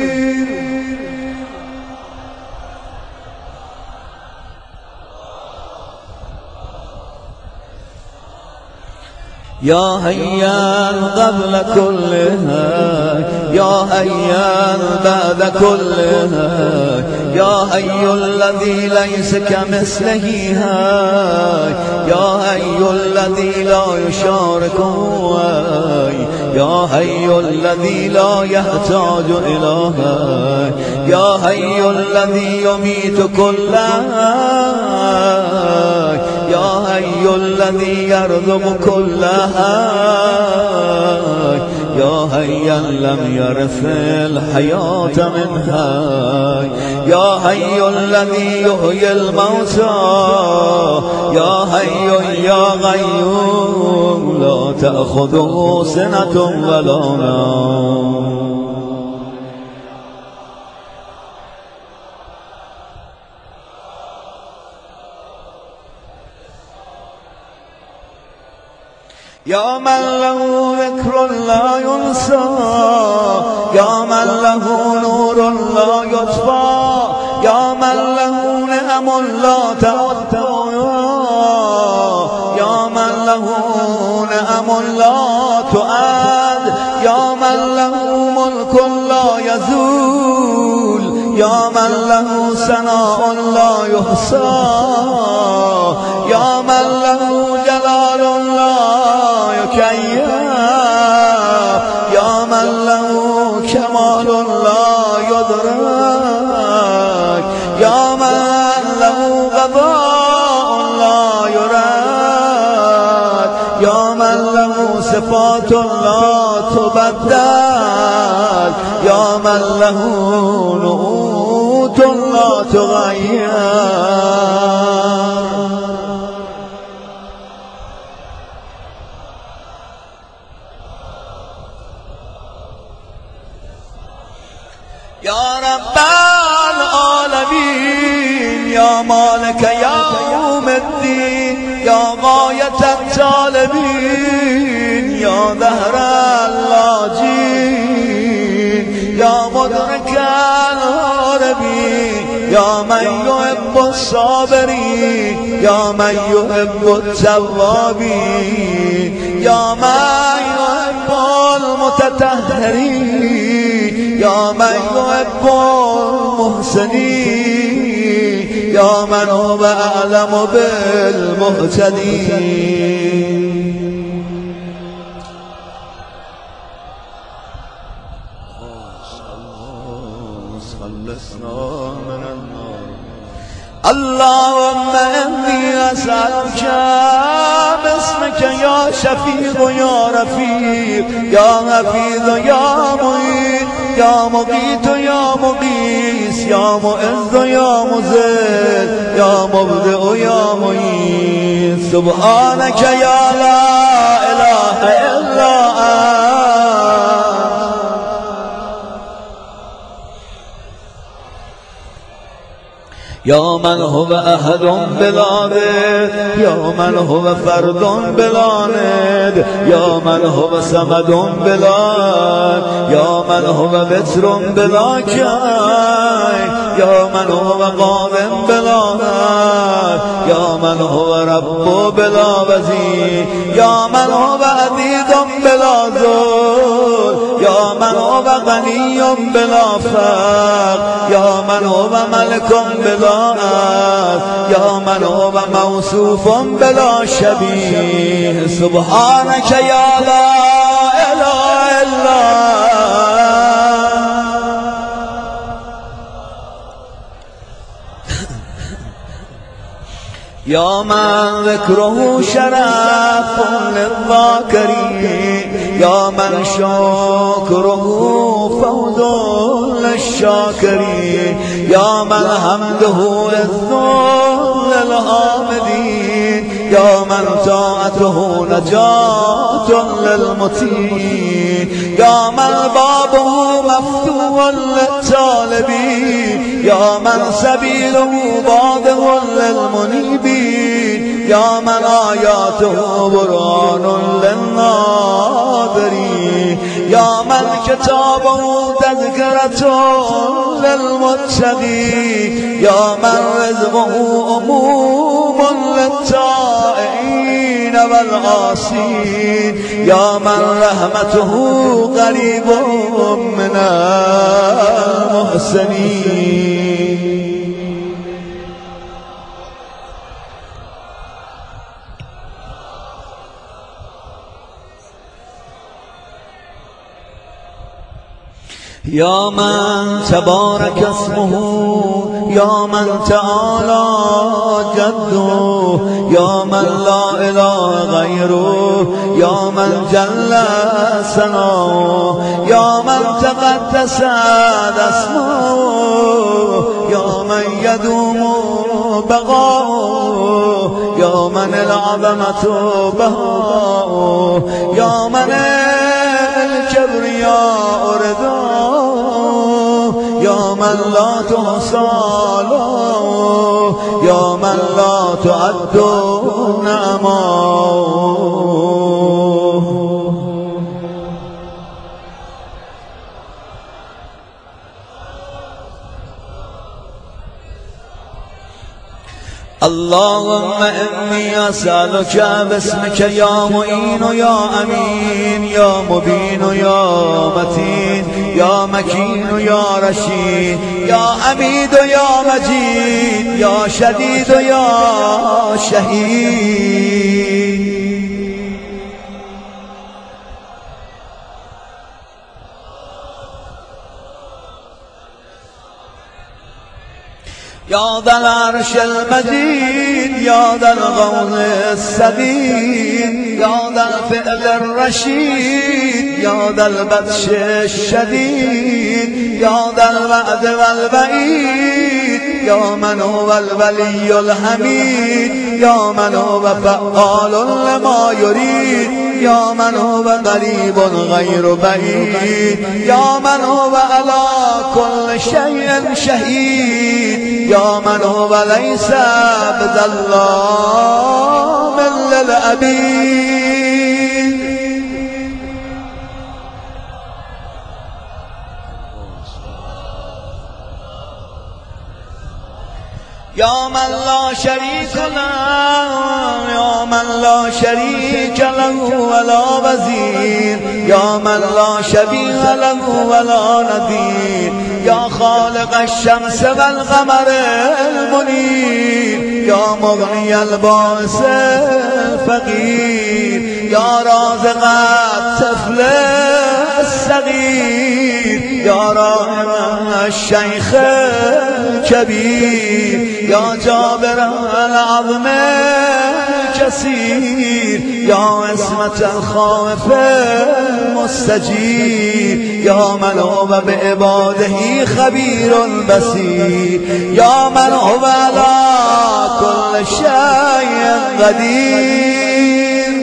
يا هيا قبل كل هاي يا حيا بعد كل هاي يا حي الذي ليس كمثله هاي يا حي الذي لا يشاركه هاي يا حي الذي لا يحتاج إلى هاي يا حي الذي يميت كل هاي يا حي الذي يرزق كل هاي يا حيا لم يرث الحياة من هاي يا حي الذي يحيي الموتى يا حي يا غيوم لا تأخذه سنة ولا نوم. يا من له ذكر لا ينسى يا من له نور لا يطفى يا من له نعم لا تعد يا من له نعم لا تعد يا من له ملك لا يزول يا من له ثناء لا يحصى يا من له جلال لا يكيف يا من له كمال لا يدرك يا من له قضاء لا يراد يا من له صفات لا تبدل يا من له نعوت لا تغير. يا رب العالمين يا مالك يوم الدين يا غاية الطالبين يا ظهر اللاجين يا مدرك الهاربين يا من يحب الصابرين يا من يحب التوابين يا من يحب المتطهرين يا من يحب المحسنين يا من هو أعلم بالمهتدين. اللهم إني أسألك باسمك يا شفيق يا رفيق يا حفيظ يا معين يا مقيت يا مقيس يا معز يا مذل يا مبدئ يا معين سبحانك يا لا إله إلا يا من هو أحد بلا ند يا من هو فرد بلا ند يا من هو صمد بلا يا من هو وتر بلا كاي يا من هو قادم بلا يا من هو رب بلا وزير يا من هو عزيز بلا ذل يا من هو غني بلا فقر يا من هو ملك بلا يا من هو موصوف بلا شبيه سبحانك يا لا إله إلا يا من ذكره شرف للذاكرين يا من شكره فوز للشاكرين يا من حمده الذل للحامدين يا من طاعته نجاة للمطيعين يا من بابه مفتوح للطالبين يا من سبيله واضح للمنيبين يا من آياته برهان للناظرين يا من كتابه تذكرة للمتقين يا من رزقه أموم للتائين والعاصين يا من رحمته قريب من المحسنين. يا من تبارك اسمه يا من تعالى جده يا من لا إله غيره يا من جل ثناؤه يا من تقدست اسمه يا من يدوم بقاؤه يا من العظمة بهاؤه يا من الكبرياء رداؤه يا من لا تحصى له يا من لا تعد نعماؤه. اللهم إني أسألك باسمك يا معين يا أمين يا مبين يا متين يا مكين يا رشيد يا حميد يا مجيد يا شديد يا شهيد. يا ذا العرش المجيد يا ذا الغوث السديد يا ذا الفعل الرشيد يا ذا البطش الشديد يا ذا الوعد والوعيد يا من هو الولي الحميد يا من هو فعال لما يريد يا من هو قريب غير بعيد يا من هو على كل شيء شهيد يا من هو ليس بظلام للعبيد. يا من لا شريك له يا من لا شريك له ولا وزير يا من لا شبيه له ولا نذير يا خالق الشمس والقمر المنير يا مغني الباس الفقير يا رازق الطفل الصغير يا راحم الشيخ الكبير يا جابر العظم الكثير يا عصمة الخائف المستجير يا من هو بعباده خبير بصير يا من هو على كل شيء قدير.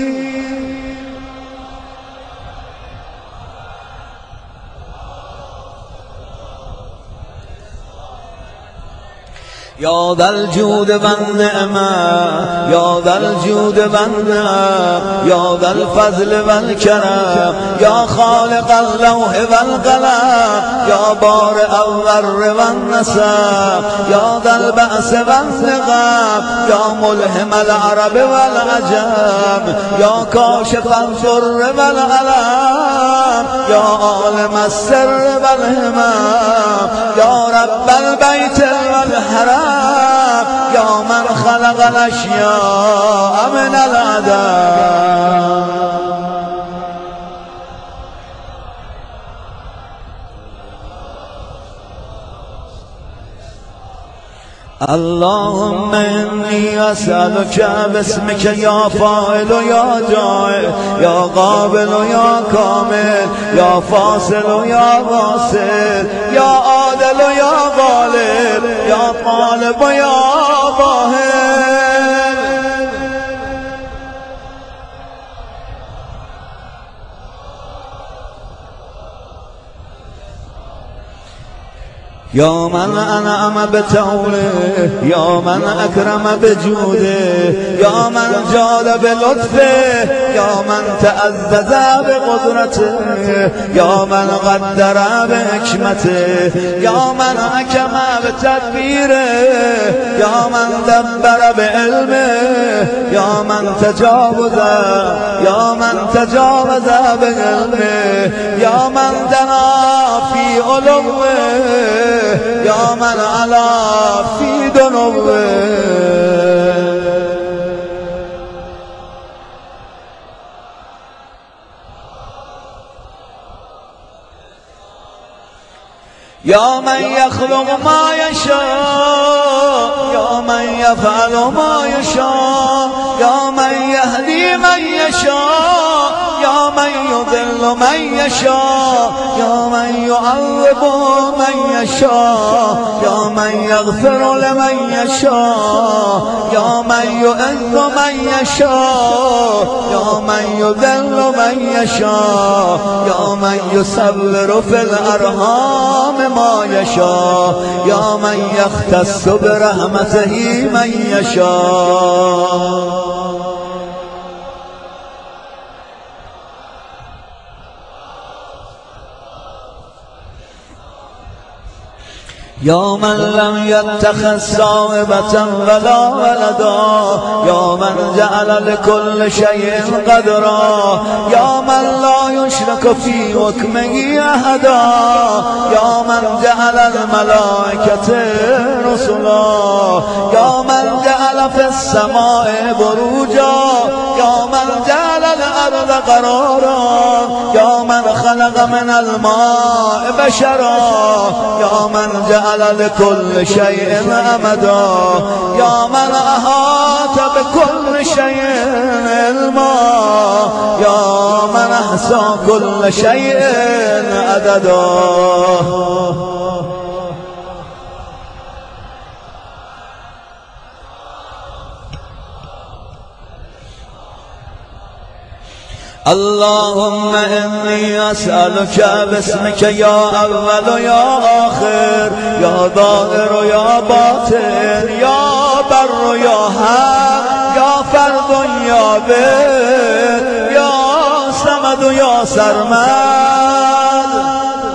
يا ذا الجود والنعمة يا ذا الجود والنعمة يا ذا الفضل والكرم يا خالق اللوح والقلم يا بارئ الذر والنسب يا ذا البأس والنقم يا ملهم العرب والعجم يا كاشف الضر والألم يا عالم السر والهمم يا رب البيت والحرم يا من خلق الأشياء من العدم. اللهم إني أسألك باسمك يا فاعل يا جاعل يا قابل يا كامل يا فاصل يا واصل يا عادل يا غالب يا طالب يا ظاهر. يا من أنعم بتوله، يا من أكرم بجوده، يا من جاد بلطفه، يا من تعزز بقدرته، يا من قدر بحكمته، يا من حكم بتدبيره، يا من دبر بعلمه، يا من تجاوز، يا من تجاوز بعلمه، يا من دنا في علوه، يا من علا في دنوه. يا من يخلق ما يشاء، يا من يفعل ما يشاء، يا من يهدي من يشاء، يا من يضل من يشاء، يا من يعذب من يشاء، يا من يغفر لمن يشاء، يا من يعز من يشاء، يا من يذل من يشاء، يا من يصبر في الأرحام ما يشاء، يا من يختص برحمته من يشاء. يا من لم يتخذ صاحبة ولا ولدا، يا من جعل لكل شيء قدرا، يا من لا يشرك في حكمه أحدا، يا من جعل الملائكة رسلا، يا من جعل في السماء بروجا، يا من جعل الأرض قرارا، يا من خلق من الماء بشرا، يا من جعل لكل شيء أمدا، يا من أحاط بكل شيء علما، يا من أحصى كل شيء عددا. اللهم إني أسألك باسمك يا أول يا آخر، يا ظاهر يا باطن، يا بر يا حق، يا فرد يا بر، يا صمد يا سرمد،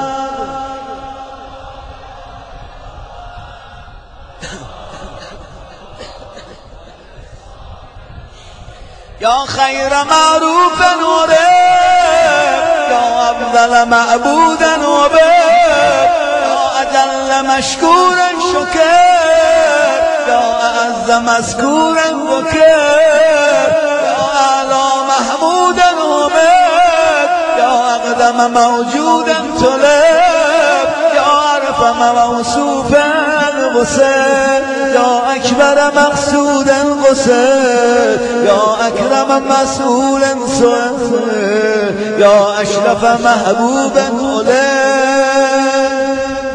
يا خير معروف ورب، يا أفضل معبود وبر، يا أجل مشكور شكر، يا أعز مذكور ذكر، يا أعلى محمود ومجد، يا أقدم موجود طلب، يا أرفع موصوف غسل، يا أكبر مقصود قصد، يا أكرم مسؤول سؤال، يا أشرف محبوب أولاد.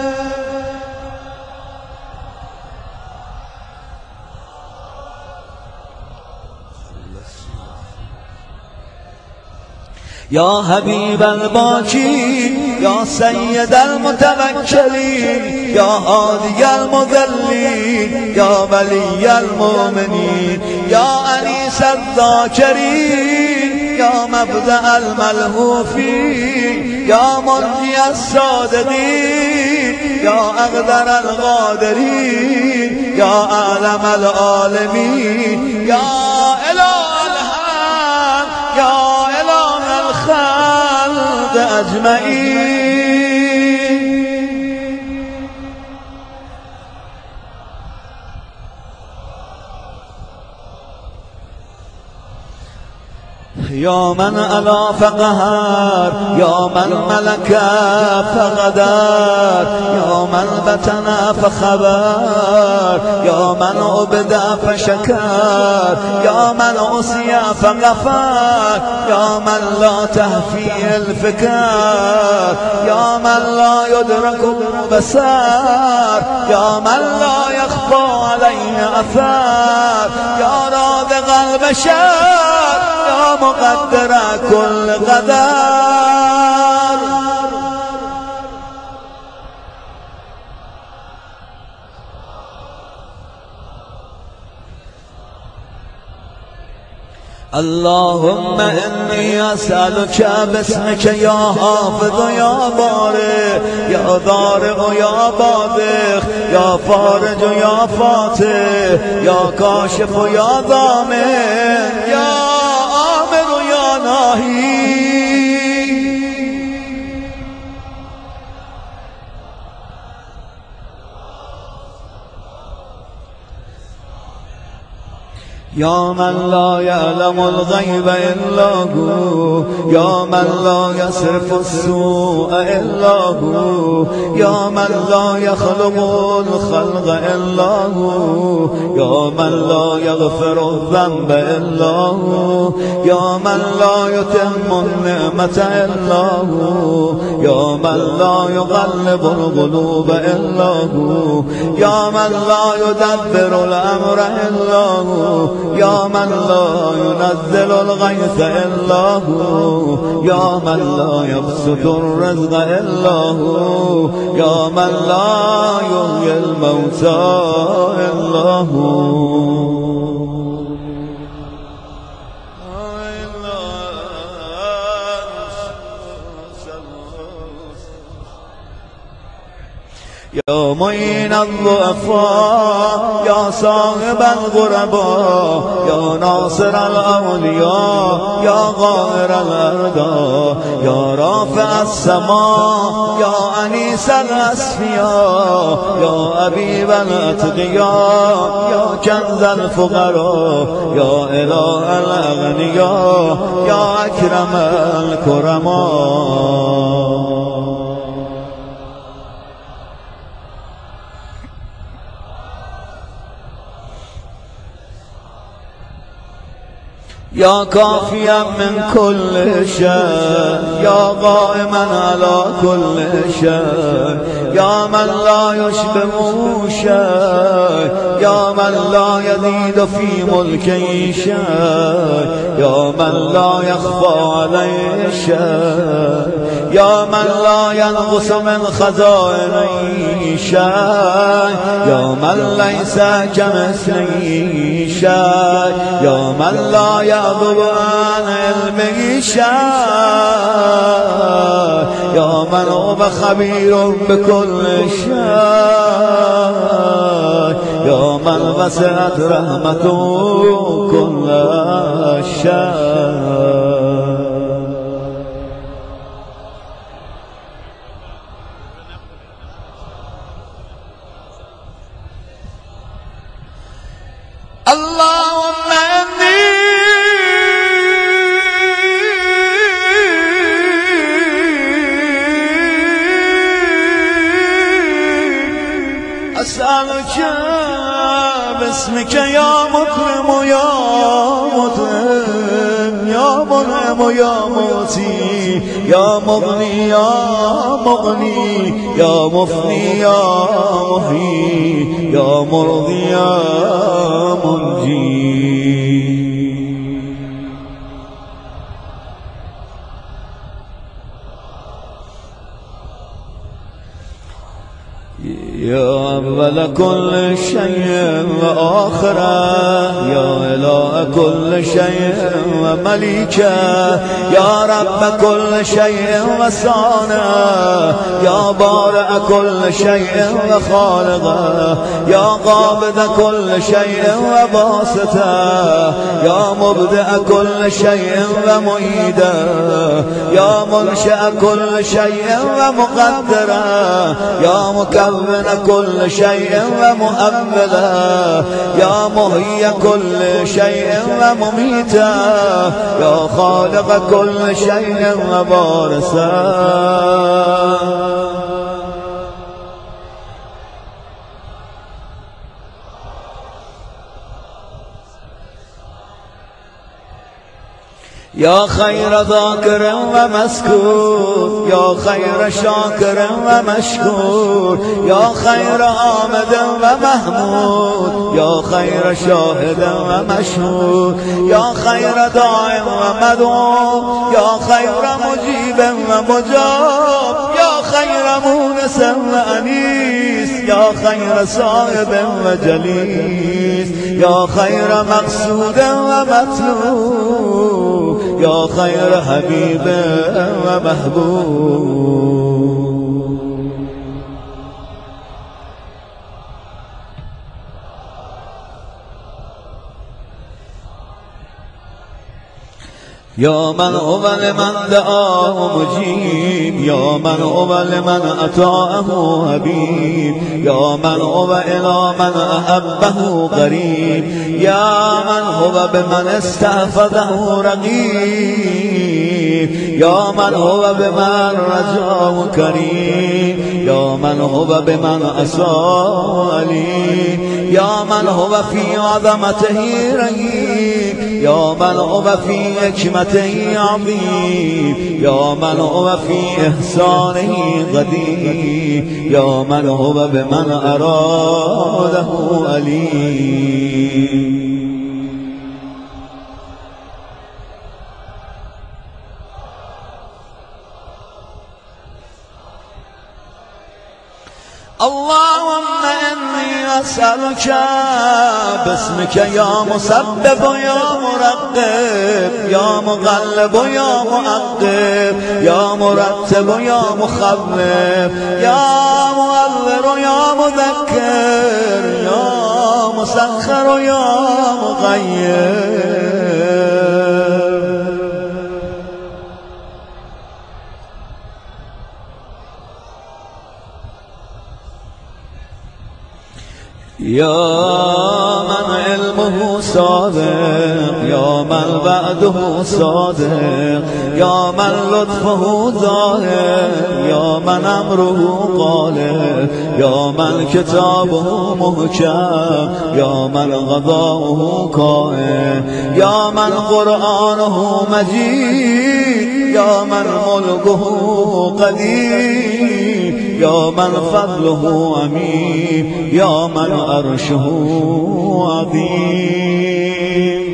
يا حبيب الباقي، يا سيد المتوكلين، يا هادي المذلين، يا ولي المؤمنين، يا أنيس الذاكرين، يا مبدأ الملهوفين، يا منجي الصادقين، يا أقدر القادرين، يا أعلم العالمين، يا إله الحق، يا الخلق أجمعين. يا من ألا فقهر، يا من ملك فغدر، يا من بتنا فخبر، يا من عبد فشكر، يا من عصي فغفر، يا من لا تهفي الفكر، يا من لا يدرك بالبصر، يا من لا يخفى عليه أثر، يا رازق البشر، يا مقدر كل قدر. اللهم إني أسألك باسمك يا حافظ يا بارئ يا ضارع يا باذخ يا فارج يا فاتح يا كاشف يا ضامن يا آمر يا ناهي يا من لا يعلم الغيب إلا هو يا من لا يصرف السوء إلا هو يا من لا يخلق الخلق إلا هو يا من لا يغفر الذنب إلا هو يا من لا يتم النعمة إلا هو يا من لا يغلب القلوب إلا هو يا من لا يدبر الأمر إلا هو يا من لا ينزل الغيث إلا هو يا من لا يبسط الرزق إلا هو يا من لا يحيي الموتى إلا هو يا معين الضعفاء يا صاحب الغرباء يا ناصر الأولياء يا غائر الأرض يا رافع السماء يا أنيس الأسفياء يا أبيب الأتقياء يا كنز الفقراء يا إله الأغنياء يا أكرم الكرماء يا كافيا من كل شيء يا قائما على كل شيء يا من لا يشبه شيء يا من لا يزيد في ملكه شيء يا من لا يخفى عليه شيء يا من لا ينقص من خزائنه شيء يا من ليس كمثله شيء يا من لا يغضب عن علمه شيء يا من هو خبير بكل شيء يا من وسعت رحمته كل شيء اللهم إني أسألك باسمك يا مكرم يا مطعم يا منعم يا موتي يا مغني يا مغني يا مفني يا محيي يا مرضي يا منجي يا أول كل شيء وآخره يا إله كل شيء ومليكه يا رب كل شيء وصانعه يا بارئ كل شيء وخالقه يا قابض كل شيء وباسطه يا مبدئ كل شيء ومعيده يا منشئ كل شيء ومقدره يا مكون كل شيء ومؤمله يا محيي كل شيء ومميته يا خالق كل شيء وبارسه يا خير ذاكر ومذكور يا خير شاكر ومشكور يا خير آمد ومحمود يا خير شاهد ومشهود يا خير داع ومدعو يا خير مجيب ومجاب يا خير مونس مونس وأنيس يا خير صاحب وجليس يا خير مقصود ومطلوب يا خير حبيب ومحبوب. يا من هو لمن دعاه مجيب يا من هو لمن أطاعه حبيب يا من هو إلى من أحبه قريب يا من هو بمن استحفظه رقيب يا من هو بمن رجاه كريم يا من هو بمن أساء عليم يا من هو في عظمته رهيب يا من هو في حكمته عظيم يا من هو في إحسانه قدير يا من هو بمن أراده أليم. اللهم إني أسألك باسمك يا مسبب يا مرقب يا مغلب يا مؤقب يا مرتب يا مخوف يا مؤذر يا مذكر يا مسخر يا مغير يا من علمه صادق يا من بعده صادق يا من لطفه ظاهر يا من أمره قالب يا من كتابه محكم يا من غضاؤه قائم يا من قرآنه مجيد يا من ملكه قدير يا من فضله عميم يا من عرشه عظيم.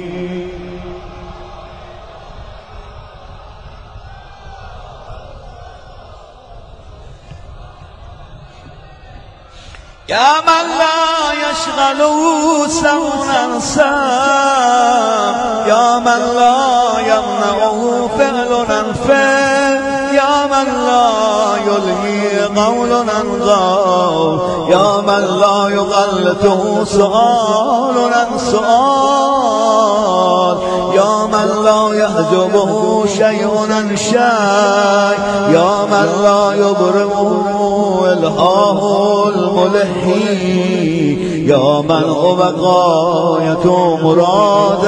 يا من لا يشغله سونا سام يا من لا يمنعه فعل أنفاس يا من لا يلهي قول أنغاو يا من لا يغلطه سؤال عن سؤال يا من لا يحجبه شيء عن شيء يا من لا يبرمه إلهاه الملحي يا من هو غاية مراد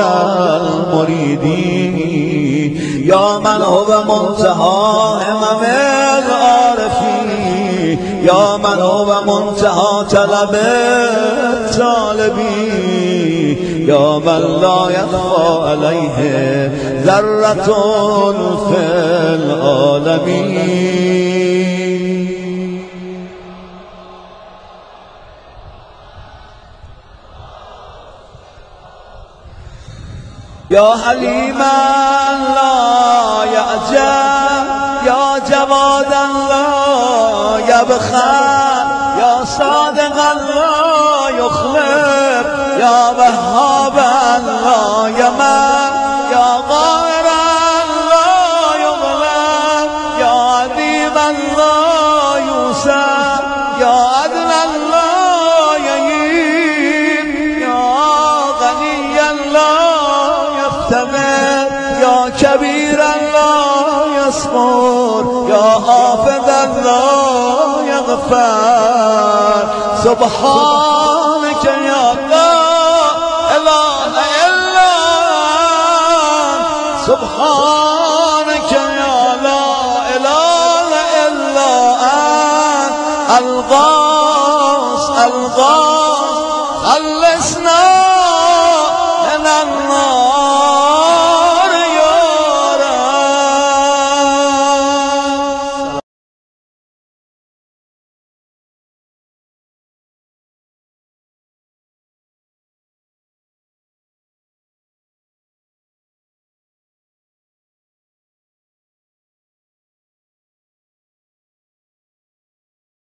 المريدين يا من هو منتهى همم العارفين يا من هو منتهى طلب الطالبين يا من لا يخفى عليه ذرة في العالمين. يا حليما لا يعجب يا جوادا لا يبخل يا صادقا لا يخلف يا وهابا لا يمل يا غائرا لا يظلم يا عظيما لا يوسف يا عدلا لا يهين يا غنيا لا يا كبيرا لا يصبر يا حافظا لا يغفر سبحانك يا لا إله إلا سبحانك يا لا إله إلا أنت الغاص الغاص خلصنا